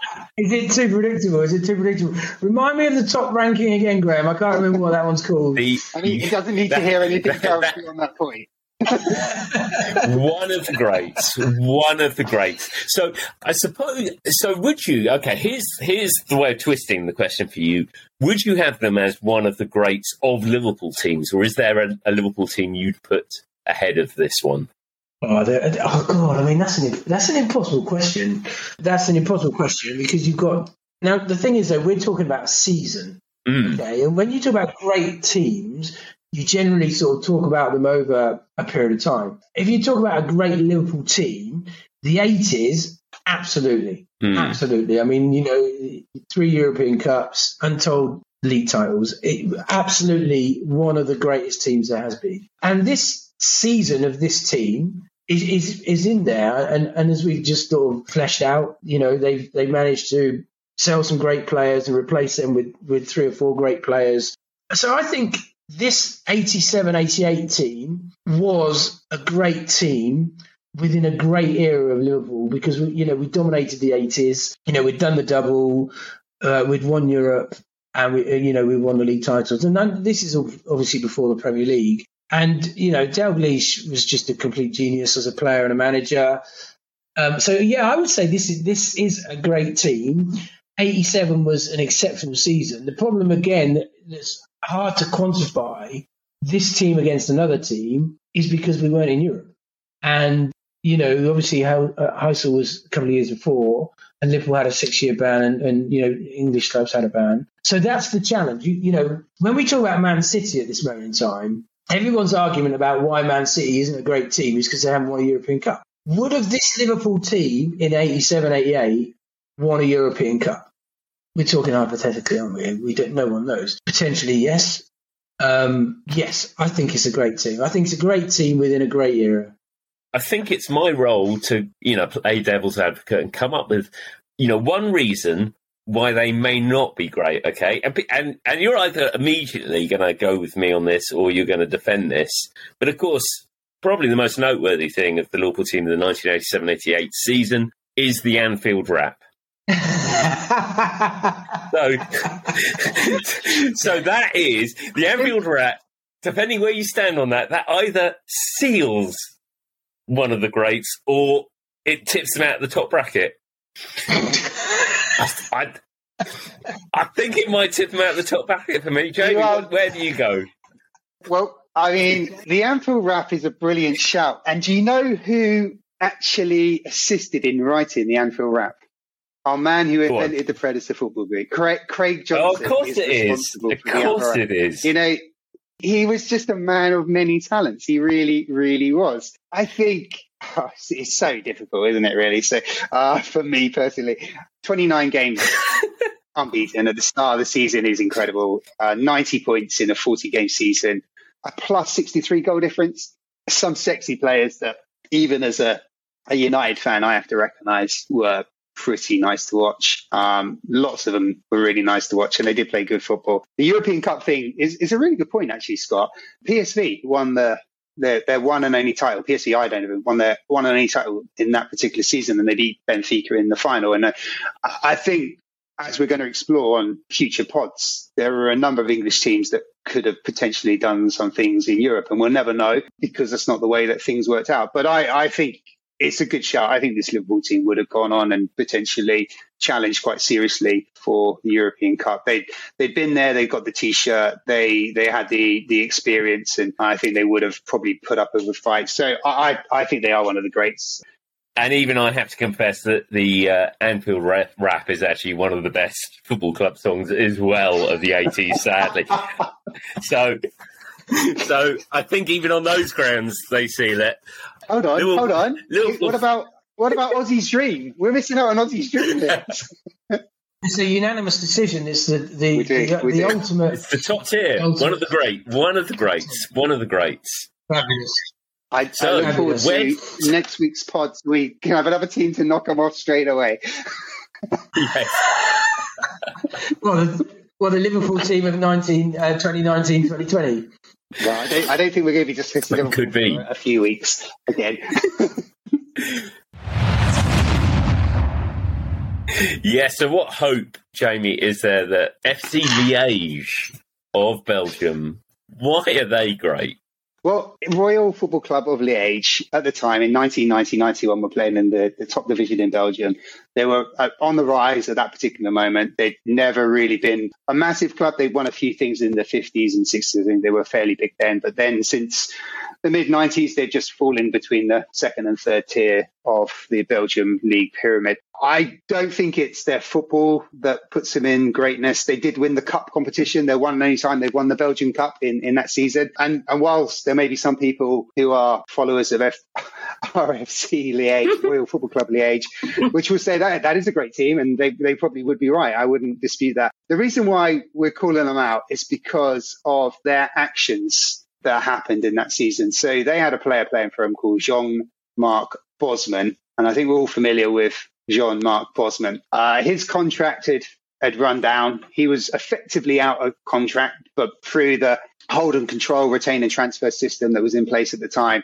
Is it too predictable? Is it too predictable? Remind me of the top ranking again, Graham. I can't remember what that one's called. The, I mean, he doesn't need that, to hear anything else on that point. One of the greats. One of the greats. So I suppose. So would you? Okay. Here's here's the way of twisting the question for you. Would you have them as one of the greats of Liverpool teams, or is there a, a Liverpool team you'd put ahead of this one? Oh, oh God! I mean, that's an that's an impossible question. That's an impossible question because you've got now. The thing is, though, we're talking about a season, mm. okay? And when you talk about great teams, you generally sort of talk about them over a period of time. If you talk about a great Liverpool team, the eighties, absolutely, mm. absolutely. I mean, you know, three European Cups, untold league titles, it, absolutely one of the greatest teams there has been. And this season of this team is is, is in there, and, and as we've just sort of fleshed out, you know, they've they managed to sell some great players and replace them with, with three or four great players. So I think this eighty-seven eighty-eight team was a great team within a great era of Liverpool because, you know, we dominated the eighties. You know, we'd done the double, uh, we'd won Europe, and, we, you know, we won the league titles. And this is obviously before the Premier League. And, you know, Dalglish was just a complete genius as a player and a manager. Um, so, yeah, I would say this is this is a great team. eighty-seven was an exceptional season. The problem, again, that's hard to quantify this team against another team is because we weren't in Europe. And, you know, obviously how uh, Heysel was a couple of years before and Liverpool had a six-year ban and, and, you know, English clubs had a ban. So that's the challenge. You, you know, when we talk about Man City at this moment in time, everyone's argument about why Man City isn't a great team is because they haven't won a European Cup. Would have this Liverpool team in eighty-seven, eighty-eight won a European Cup? We're talking hypothetically, aren't we? We don't. No one knows. Potentially, yes. Um, yes, I think it's a great team. I think it's a great team within a great era. I think it's my role to, you know, play devil's advocate and come up with, you know, one reason why they may not be great, okay? And and, and you're either immediately going to go with me on this or you're going to defend this. But, of course, probably the most noteworthy thing of the Liverpool team in the nineteen eighty-seven eighty-eight season is the Anfield Wrap. so, so that is the Anfield Wrap. Depending where you stand on that, that either seals one of the greats or it tips them out of the top bracket. I, I think it might tip them out of the top bracket for me. Jamie, are, where do you go? Well, I mean, the Anfield Wrap is a brilliant shout. And do you know who actually assisted in writing the Anfield Wrap? Our man who invented the Predator Football Group, Craig, Craig Johnson. Oh, of course is it is. Of course it is. You know, he was just a man of many talents. He really, really was. I think oh, it's so difficult, isn't it, really? So uh, for me personally, twenty-nine games unbeaten at the start of the season is incredible. Uh, ninety points in a forty-game season, a plus sixty-three goal difference. Some sexy players that even as a, a United fan, I have to recognise were pretty nice to watch. Um, lots of them were really nice to watch and they did play good football. The European Cup thing is, is a really good point, actually, Scott. P S V won the their, their one and only title. P S V Eindhoven won their one and only title in that particular season and they beat Benfica in the final. And uh, I think, as we're going to explore on future pods, there are a number of English teams that could have potentially done some things in Europe and we'll never know because that's not the way that things worked out. But I, I think it's a good shout. I think this Liverpool team would have gone on and potentially challenged quite seriously for the European Cup. They they'd been there. They got the T-shirt. They they had the the experience, and I think they would have probably put up with a fight. So I I think they are one of the greats. And even I have to confess that the uh, Anfield Rap is actually one of the best football club songs as well of the eighties. Sadly, so so I think even on those grounds they seal it. Hold on, Liverpool, hold on. Liverpool. What about what about Aussie's dream? We're missing out on Aussie's dream here. It's a unanimous decision. It's the the, We do, the, we the do. ultimate. It's the top tier. Ultimate. One of the great. One of the greats. One of the greats. Fabulous. I, So, I look forward to when- next week's pods. We can have another team to knock them off straight away. Yes. Well, the, well, the Liverpool team of nineteen, uh, twenty nineteen, twenty twenty. Well, I, don't, I don't think we're going to be just sitting It could be. for a few weeks again. Yeah, so what hope, Jamie, is there that F C Liège of Belgium, why are they great? Well, Royal Football Club of Liège at the time in nineteen ninety ninety-one were playing in the, the top division in Belgium. They were uh, on the rise at that particular moment. They'd never really been a massive club. They'd won a few things in the fifties and sixties. I think they were fairly big then. But then since the mid nineties, they've just fallen between the second and third tier of the Belgium league pyramid. I don't think it's their football that puts them in greatness. They did win the cup competition. They're one and only time they've won the Belgian Cup in, in that season. And, and whilst there may be some people who are followers of F- R F C Liège, Royal Football Club Liège, which will say that that is a great team, and they, they probably would be right. I wouldn't dispute that. The reason why we're calling them out is because of their actions that happened in that season. So they had a player playing for them called Jean-Marc Bosman, and I think we're all familiar with Jean-Marc Bosman. Uh, his contract had, had run down. He was effectively out of contract, but through the hold and control, retain and transfer system that was in place at the time,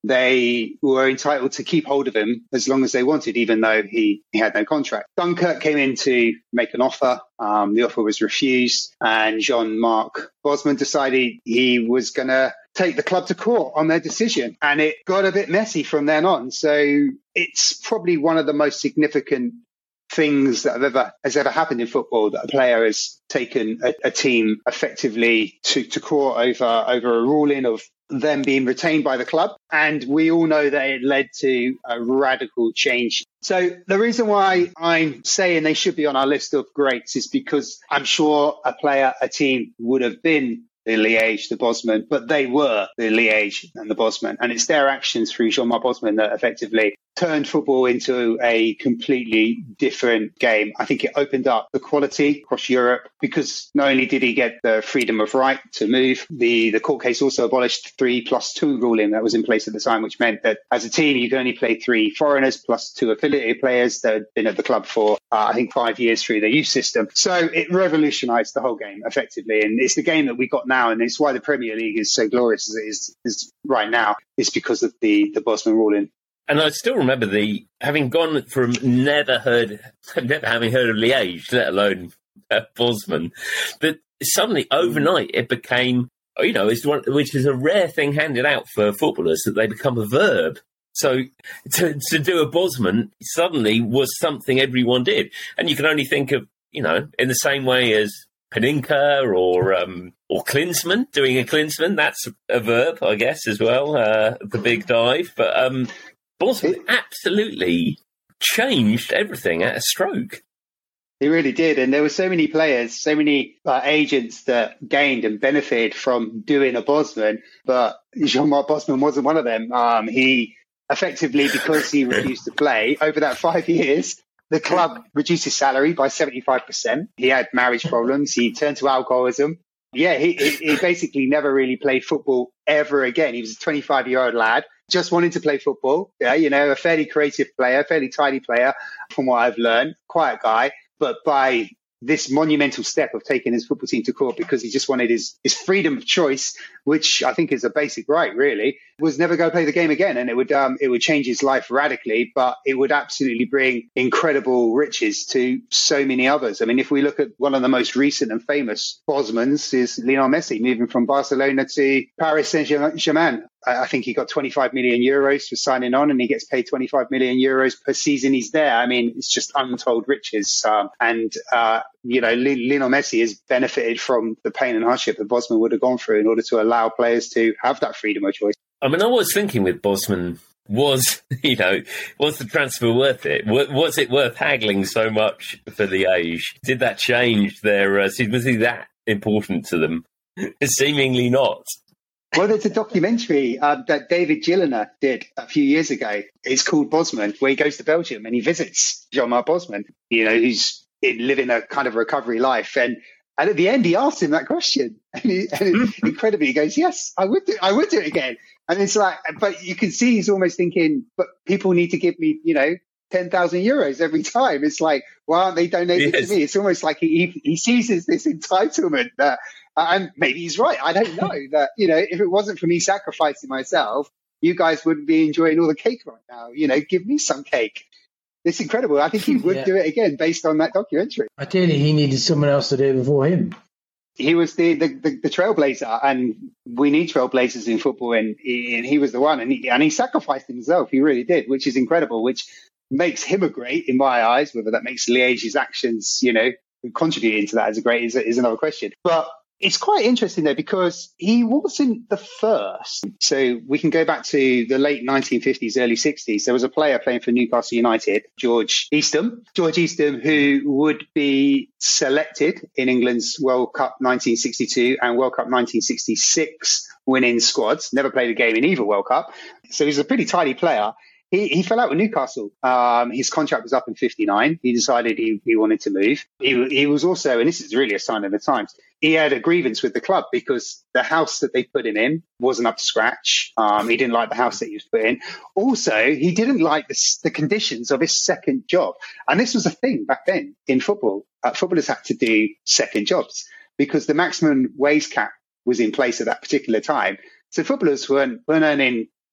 they were entitled to keep hold of him as long as they wanted, even though he, he had no contract. Dunkirk came in to make an offer. Um, the offer was refused, and Jean-Marc Bosman decided he was going to take the club to court on their decision. And it got a bit messy from then on. So it's probably one of the most significant things that have ever has ever happened in football, that a player has taken a, a team effectively to, to court over over a ruling of them being retained by the club. And we all know that it led to a radical change. So the reason why I'm saying they should be on our list of greats is because I'm sure a player, a team would have been the Liège, the Bosman, but they were the Liège and the Bosman. And it's their actions through Jean-Marc Bosman that effectively turned football into a completely different game. I think it opened up the quality across Europe, because not only did he get the freedom of right to move, the, the court case also abolished three plus two ruling that was in place at the time, which meant that as a team, you could only play three foreigners plus two affiliated players that had been at the club for, uh, I think, five years through the youth system. So it revolutionized the whole game effectively. And it's the game that we got now. And it's why the Premier League is so glorious as it is, is right now. It's because of the, the Bosman ruling. And I still remember the having gone from never heard, never having heard of Liège, let alone uh, Bosman, that suddenly overnight it became, you know, it's one, which is a rare thing handed out for footballers, that they become a verb. So to, to do a Bosman suddenly was something everyone did. And you can only think of, you know, in the same way as Paninka or um, or Klinsmann, doing a Klinsmann, that's a verb, I guess, as well, uh, the big dive. But um, Bosman absolutely changed everything at a stroke. He really did. And there were so many players, so many uh, agents that gained and benefited from doing a Bosman. But Jean-Marc Bosman wasn't one of them. Um, he effectively, because he refused to play, over that five years, the club reduced his salary by seventy-five percent. He had marriage problems. He turned to alcoholism. Yeah, he, he basically never really played football ever again. He was a twenty-five-year-old lad, just wanting to play football. Yeah, you know, a fairly creative player, fairly tidy player, from what I've learned. Quiet guy. But by this monumental step of taking his football team to court because he just wanted his, his freedom of choice, which I think is a basic right, really, was never going to play the game again. And it would um, it would change his life radically, but it would absolutely bring incredible riches to so many others. I mean, if we look at one of the most recent and famous Bosmans is Lionel Messi, moving from Barcelona to Paris Saint-Germain. I think he got twenty-five million euros for signing on, and he gets paid twenty-five million euros per season he's there. I mean, it's just untold riches. Um, and, uh, you know, Lionel Messi has benefited from the pain and hardship that Bosman would have gone through in order to allow players to have that freedom of choice. I mean, I was thinking with Bosman, was, you know, was the transfer worth it? Was it worth haggling so much for Liège? Did that change their, uh, was he that important to them? Seemingly not. Well, there's a documentary uh, that David Gilliland did a few years ago. It's called Bosman, where he goes to Belgium and he visits Jean-Marc Bosman, you know, who's in, living a kind of recovery life. And, and at the end, he asked him that question. And, he, and incredibly, he goes, yes, I would do, I would do it again. And it's like, but you can see he's almost thinking, but people need to give me, you know, ten thousand euros every time. It's like, why aren't they donating yes. to me? It's almost like he, he seizes this entitlement that, Uh, and maybe he's right. I don't know that, you know, if it wasn't for me sacrificing myself, you guys wouldn't be enjoying all the cake right now. You know, give me some cake. It's incredible. I think he would yeah. do it again based on that documentary. Ideally, he needed someone else to do it before him. He was the, the, the, the trailblazer, and we need trailblazers in football, and he, and he was the one. And he, and he sacrificed himself. He really did, which is incredible, which makes him a great in my eyes. Whether that makes Liège's actions, you know, contributing to that as a great is, is another question. But it's quite interesting, though, because he wasn't the first. So we can go back to the late nineteen fifties, early sixties. There was a player playing for Newcastle United, George Eastham. George Eastham, who would be selected in England's World Cup nineteen sixty-two and World Cup nineteen sixty-six winning squads. Never played a game in either World Cup. So he's a pretty tidy player. He, he fell out with Newcastle. Um, his contract was up in fifty-nine. He decided he, he wanted to move. He, he was also, and this is really a sign of the times, he had a grievance with the club because the house that they put him in wasn't up to scratch. Um, he didn't like the house that he was put in. Also, he didn't like the, the conditions of his second job. And this was a thing back then in football. Uh, footballers had to do second jobs because the maximum wage cap was in place at that particular time. So footballers weren't, weren't earning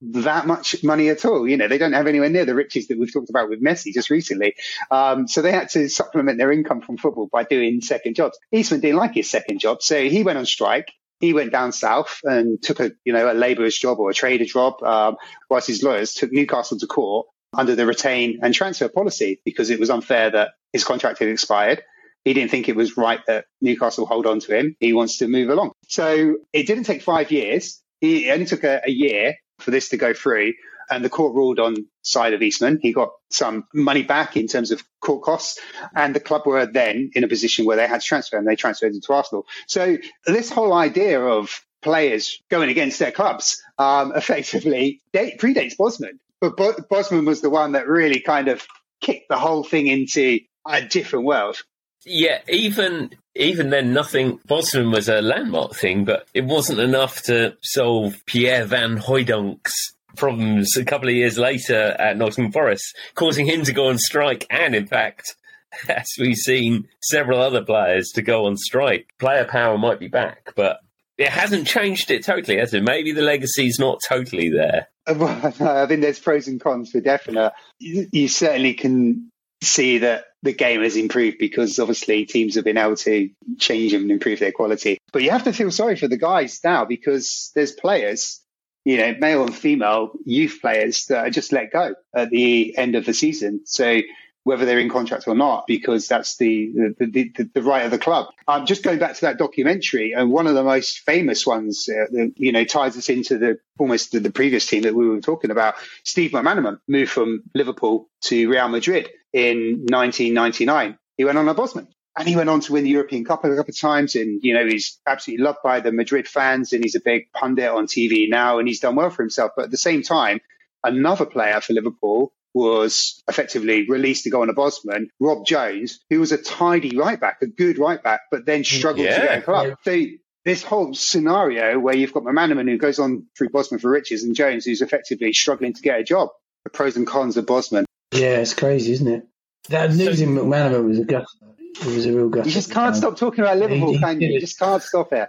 that much money at all. You know, they don't have anywhere near the riches that we've talked about with Messi just recently. Um, so they had to supplement their income from football by doing second jobs. Eastman didn't like his second job, so he went on strike. He went down south and took a, you know, a labourer's job or a trader job, um, whilst his lawyers took Newcastle to court under the retain and transfer policy because it was unfair that his contract had expired. He didn't think it was right that Newcastle hold on to him. He wants to move along. So it didn't take five years. It only took a, a year for this to go through. And the court ruled on the side of Eastman. He got some money back in terms of court costs. And the club were then in a position where they had to transfer and they transferred into Arsenal. So this whole idea of players going against their clubs um, effectively date, predates Bosman. But Bo- Bosman was the one that really kind of kicked the whole thing into a different world. Yeah, even even then, nothing. Bosman was a landmark thing, but it wasn't enough to solve Pierre Van Hooydonk's problems a couple of years later at Nottingham Forest, causing him to go on strike and, in fact, as we've seen, several other players to go on strike. Player power might be back, but it hasn't changed it totally, has it? Maybe the legacy's not totally there. Well, I think there's pros and cons for definite. You, you certainly can see that the game has improved because obviously teams have been able to change and improve their quality. But you have to feel sorry for the guys now because there's players, you know, male and female youth players that are just let go at the end of the season. So whether they're in contract or not, because that's the the, the, the right of the club. Um, just going back to that documentary, and one of the most famous ones, uh, that, you know, ties us into the almost the, the previous team that we were talking about. Steve McManaman moved from Liverpool to Real Madrid in nineteen ninety-nine. He went on a Bosman. And he went on to win the European Cup a couple of times. And, you know, he's absolutely loved by the Madrid fans and he's a big pundit on T V now and he's done well for himself. But at the same time, another player for Liverpool was effectively released to go on a Bosman, Rob Jones, who was a tidy right back, a good right back, but then struggled yeah. to get a club. Yeah. So this whole scenario where you've got McManaman who goes on through Bosman for riches and Jones who's effectively struggling to get a job. The pros and cons of Bosman. Yeah, it's crazy, isn't it? That losing so, McManaman was a gut. It was a real gut. You just can't stop talking about Liverpool, can you? You just can't stop it.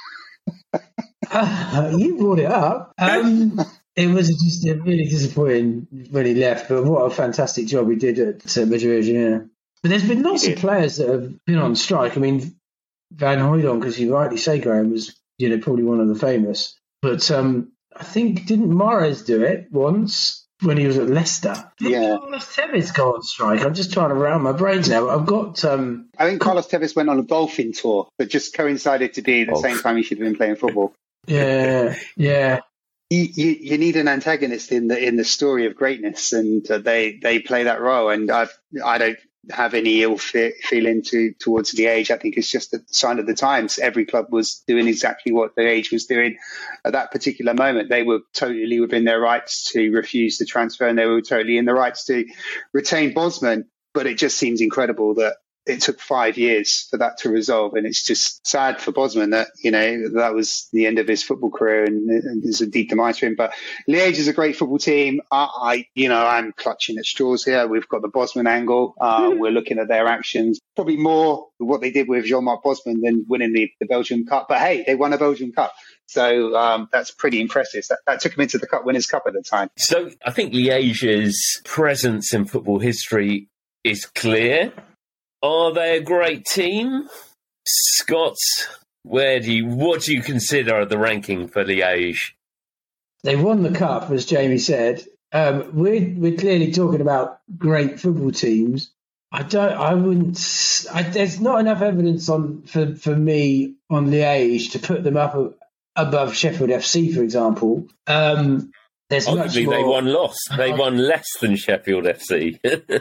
uh, you brought it up. Um, it was just really disappointing when he left, but what a fantastic job he did at uh, Madrid, yeah. But there's been lots of players that have been on strike. I mean, Van Hooijdonk, as you rightly say, Graham, was you know probably one of the famous. But um, I think, didn't Mahrez do it once? When he was at Leicester. Yeah. Carlos Tevez go on strike. I'm just trying to round my brains now. I've got... Um, I think Carlos Tevez went on a golfing tour that just coincided to be the oh. same time he should have been playing football. Yeah, yeah. You, you, you need an antagonist in the in the story of greatness, and uh, they, they play that role. And I've, I don't have any ill fe- feeling to towards the age. I think it's just a sign of the times. Every club was doing exactly what the age was doing at that particular moment. They were totally within their rights to refuse the transfer, and they were totally in the rights to retain Bosman. But it just seems incredible that it took five years for that to resolve. And it's just sad for Bosman that, you know, that was the end of his football career and, and there's a deep demise for him. But Liège is a great football team. I, I, you know, I'm clutching at straws here. We've got the Bosman angle. Uh, mm. We're looking at their actions. Probably more what they did with Jean-Marc Bosman than winning the, the Belgian Cup. But hey, they won a Belgian Cup. So um, that's pretty impressive. That, that took him into the Cup Winners' Cup at the time. So I think Liège's presence in football history is clear. Are they a great team? Scott, where do you, what do you consider the ranking for Liège? They won the cup, as Jamie said. Um, we're we're clearly talking about great football teams. I don't. I wouldn't. I, there's not enough evidence on for, for me on Liège to put them up above Sheffield F C, for example. Um, There's Obviously, much more... they won loss. They won less than Sheffield F C.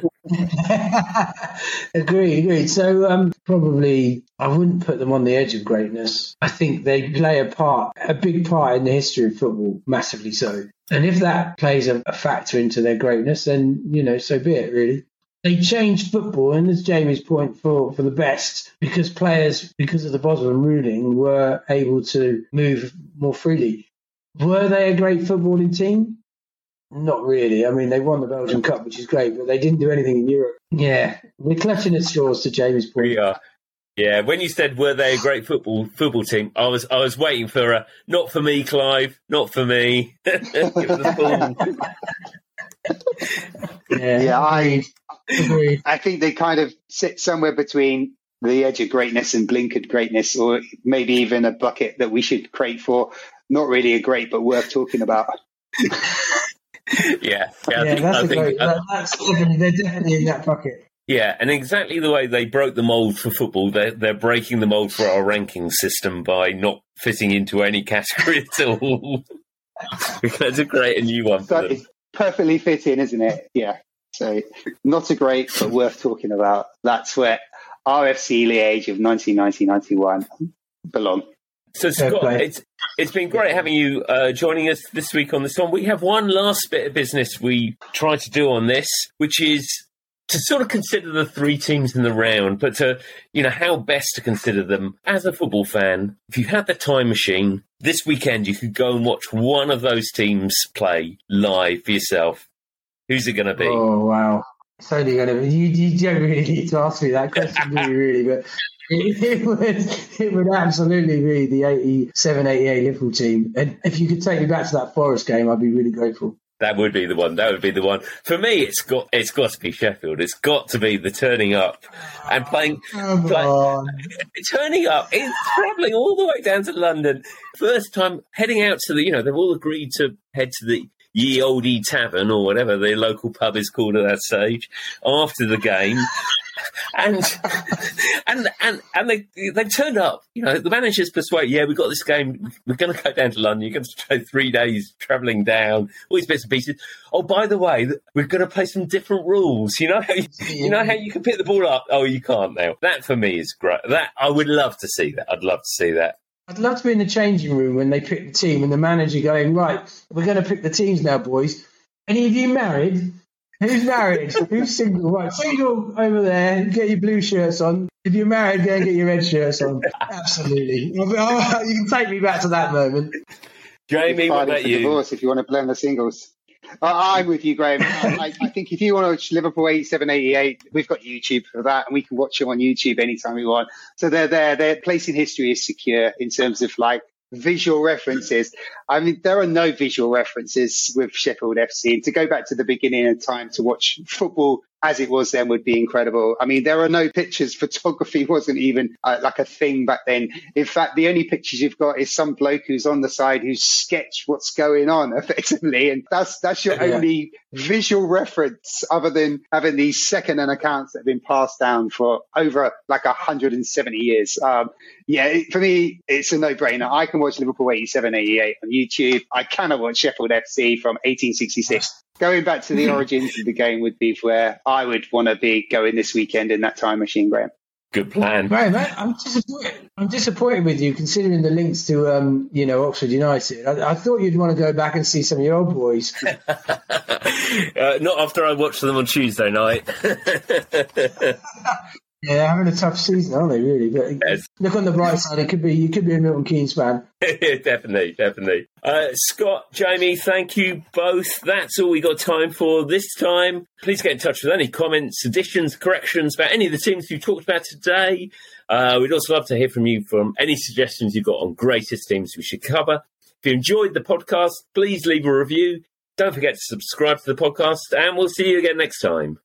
Agreed, agreed. So um, probably I wouldn't put them on the edge of greatness. I think they play a part, a big part in the history of football, massively so. And if that plays a, a factor into their greatness, then, you know, so be it, really. They changed football, and as Jamie's point, for, for the best, because players, because of the Bosman ruling, were able to move more freely. Were they a great footballing team? Not really. I mean, they won the Belgian Cup, which is great, but they didn't do anything in Europe. Yeah, we're clutching at straws, to Jamie's point. We are. Yeah, when you said were they a great football football team, I was I was waiting for a not for me, Clive, not for me. Give us a full. Yeah, Yeah, I agreed. I think they kind of sit somewhere between the edge of greatness and blinkered greatness, or maybe even a bucket that we should crate for. Not really a great, but worth talking about. yeah, yeah, I Yeah, think, that's I a think, great. uh, That, that's definitely, they're definitely in that bucket. yeah, and exactly the way they broke the mould for football, they're, they're breaking the mould for our ranking system by not fitting into any category at all. We're going to create a new one for So them. it's perfectly fit in, isn't it? Yeah. So not a great, but worth talking about. That's where R F C Liège of nineteen ninety ninety-one belong. So, Fair Scott, play. it's it's been great having you uh, joining us this week on this one. We have one last bit of business we try to do on this, which is to sort of consider the three teams in the round, but to, you know, how best to consider them as a football fan. If you had the time machine, this weekend you could go and watch one of those teams play live for yourself. Who's it going to be? Oh wow! It's only going to be. You, you don't really need to ask me that question, do you? Really, but it, it would it would absolutely be the eighty-seven eighty-eight Liverpool team. And if you could take me back to that Forest game, I'd be really grateful. That would be the one. That would be the one. For me, it's got it's got to be Sheffield. It's got to be the turning up and playing. Come play- on. Turning up, it's travelling all the way down to London. First time heading out to the, you know, they've all agreed to head to the Ye Olde Tavern or whatever the local pub is called at that stage after the game. And and and and they they turned up. You know, the managers persuade. Yeah, we've got this game. We're going to go down to London. You're going to spend three days travelling down. All these bits and pieces. Oh, by the way, we're going to play some different rules. You know how you, you know how you can pick the ball up. Oh, you can't now. That for me is great. That I would love to see that. I'd love to see that. I'd love to be in the changing room when they pick the team and the manager going, right, we're going to pick the teams now, boys. Any of you married? Who's married? Who's single? Right, single over there. Get your blue shirts on. If you're married, go and get your red shirts on. Absolutely. You can take me back to that moment. Jamie, what Fighting about for you? divorce if you want to blend the singles. I, I'm with you, Graham. I, I think if you want to watch Liverpool eighty-seven eighty-eight, we've got YouTube for that, and we can watch them on YouTube anytime we want. So they're there. Their place in history is secure in terms of like visual references. I mean, there are no visual references with Sheffield F C. And to go back to the beginning of time to watch football as it was then would be incredible. I mean, there are no pictures. Photography wasn't even uh, like a thing back then. In fact, the only pictures you've got is some bloke who's on the side who's sketched what's going on effectively. And that's, that's your Yeah. only visual reference other than having these second-hand accounts that have been passed down for over like one hundred seventy years. Um, yeah, it, for me, it's a no-brainer. I can watch Liverpool eighty-seven eighty-eight on YouTube. I cannot watch Sheffield F C from eighteen sixty-six. Going back to the origins of the game would be where I would want to be going this weekend in that time machine, Graham. Good plan. Right, mate, I'm disappointed. I'm disappointed with you, considering the links to, um, you know, Oxford United. I, I thought you'd want to go back and see some of your old boys. uh, not after I watched them on Tuesday night. Yeah, having a tough season, aren't they? Really, but Yes. look on the bright side. It could be you could be a Milton Keynes fan. Definitely, definitely. Uh, Scott, Jamie, thank you both. That's all we got time for this time. Please get in touch with any comments, additions, corrections about any of the teams you talked about today. Uh, we'd also love to hear from you from any suggestions you've got on greatest teams we should cover. If you enjoyed the podcast, please leave a review. Don't forget to subscribe to the podcast, and we'll see you again next time.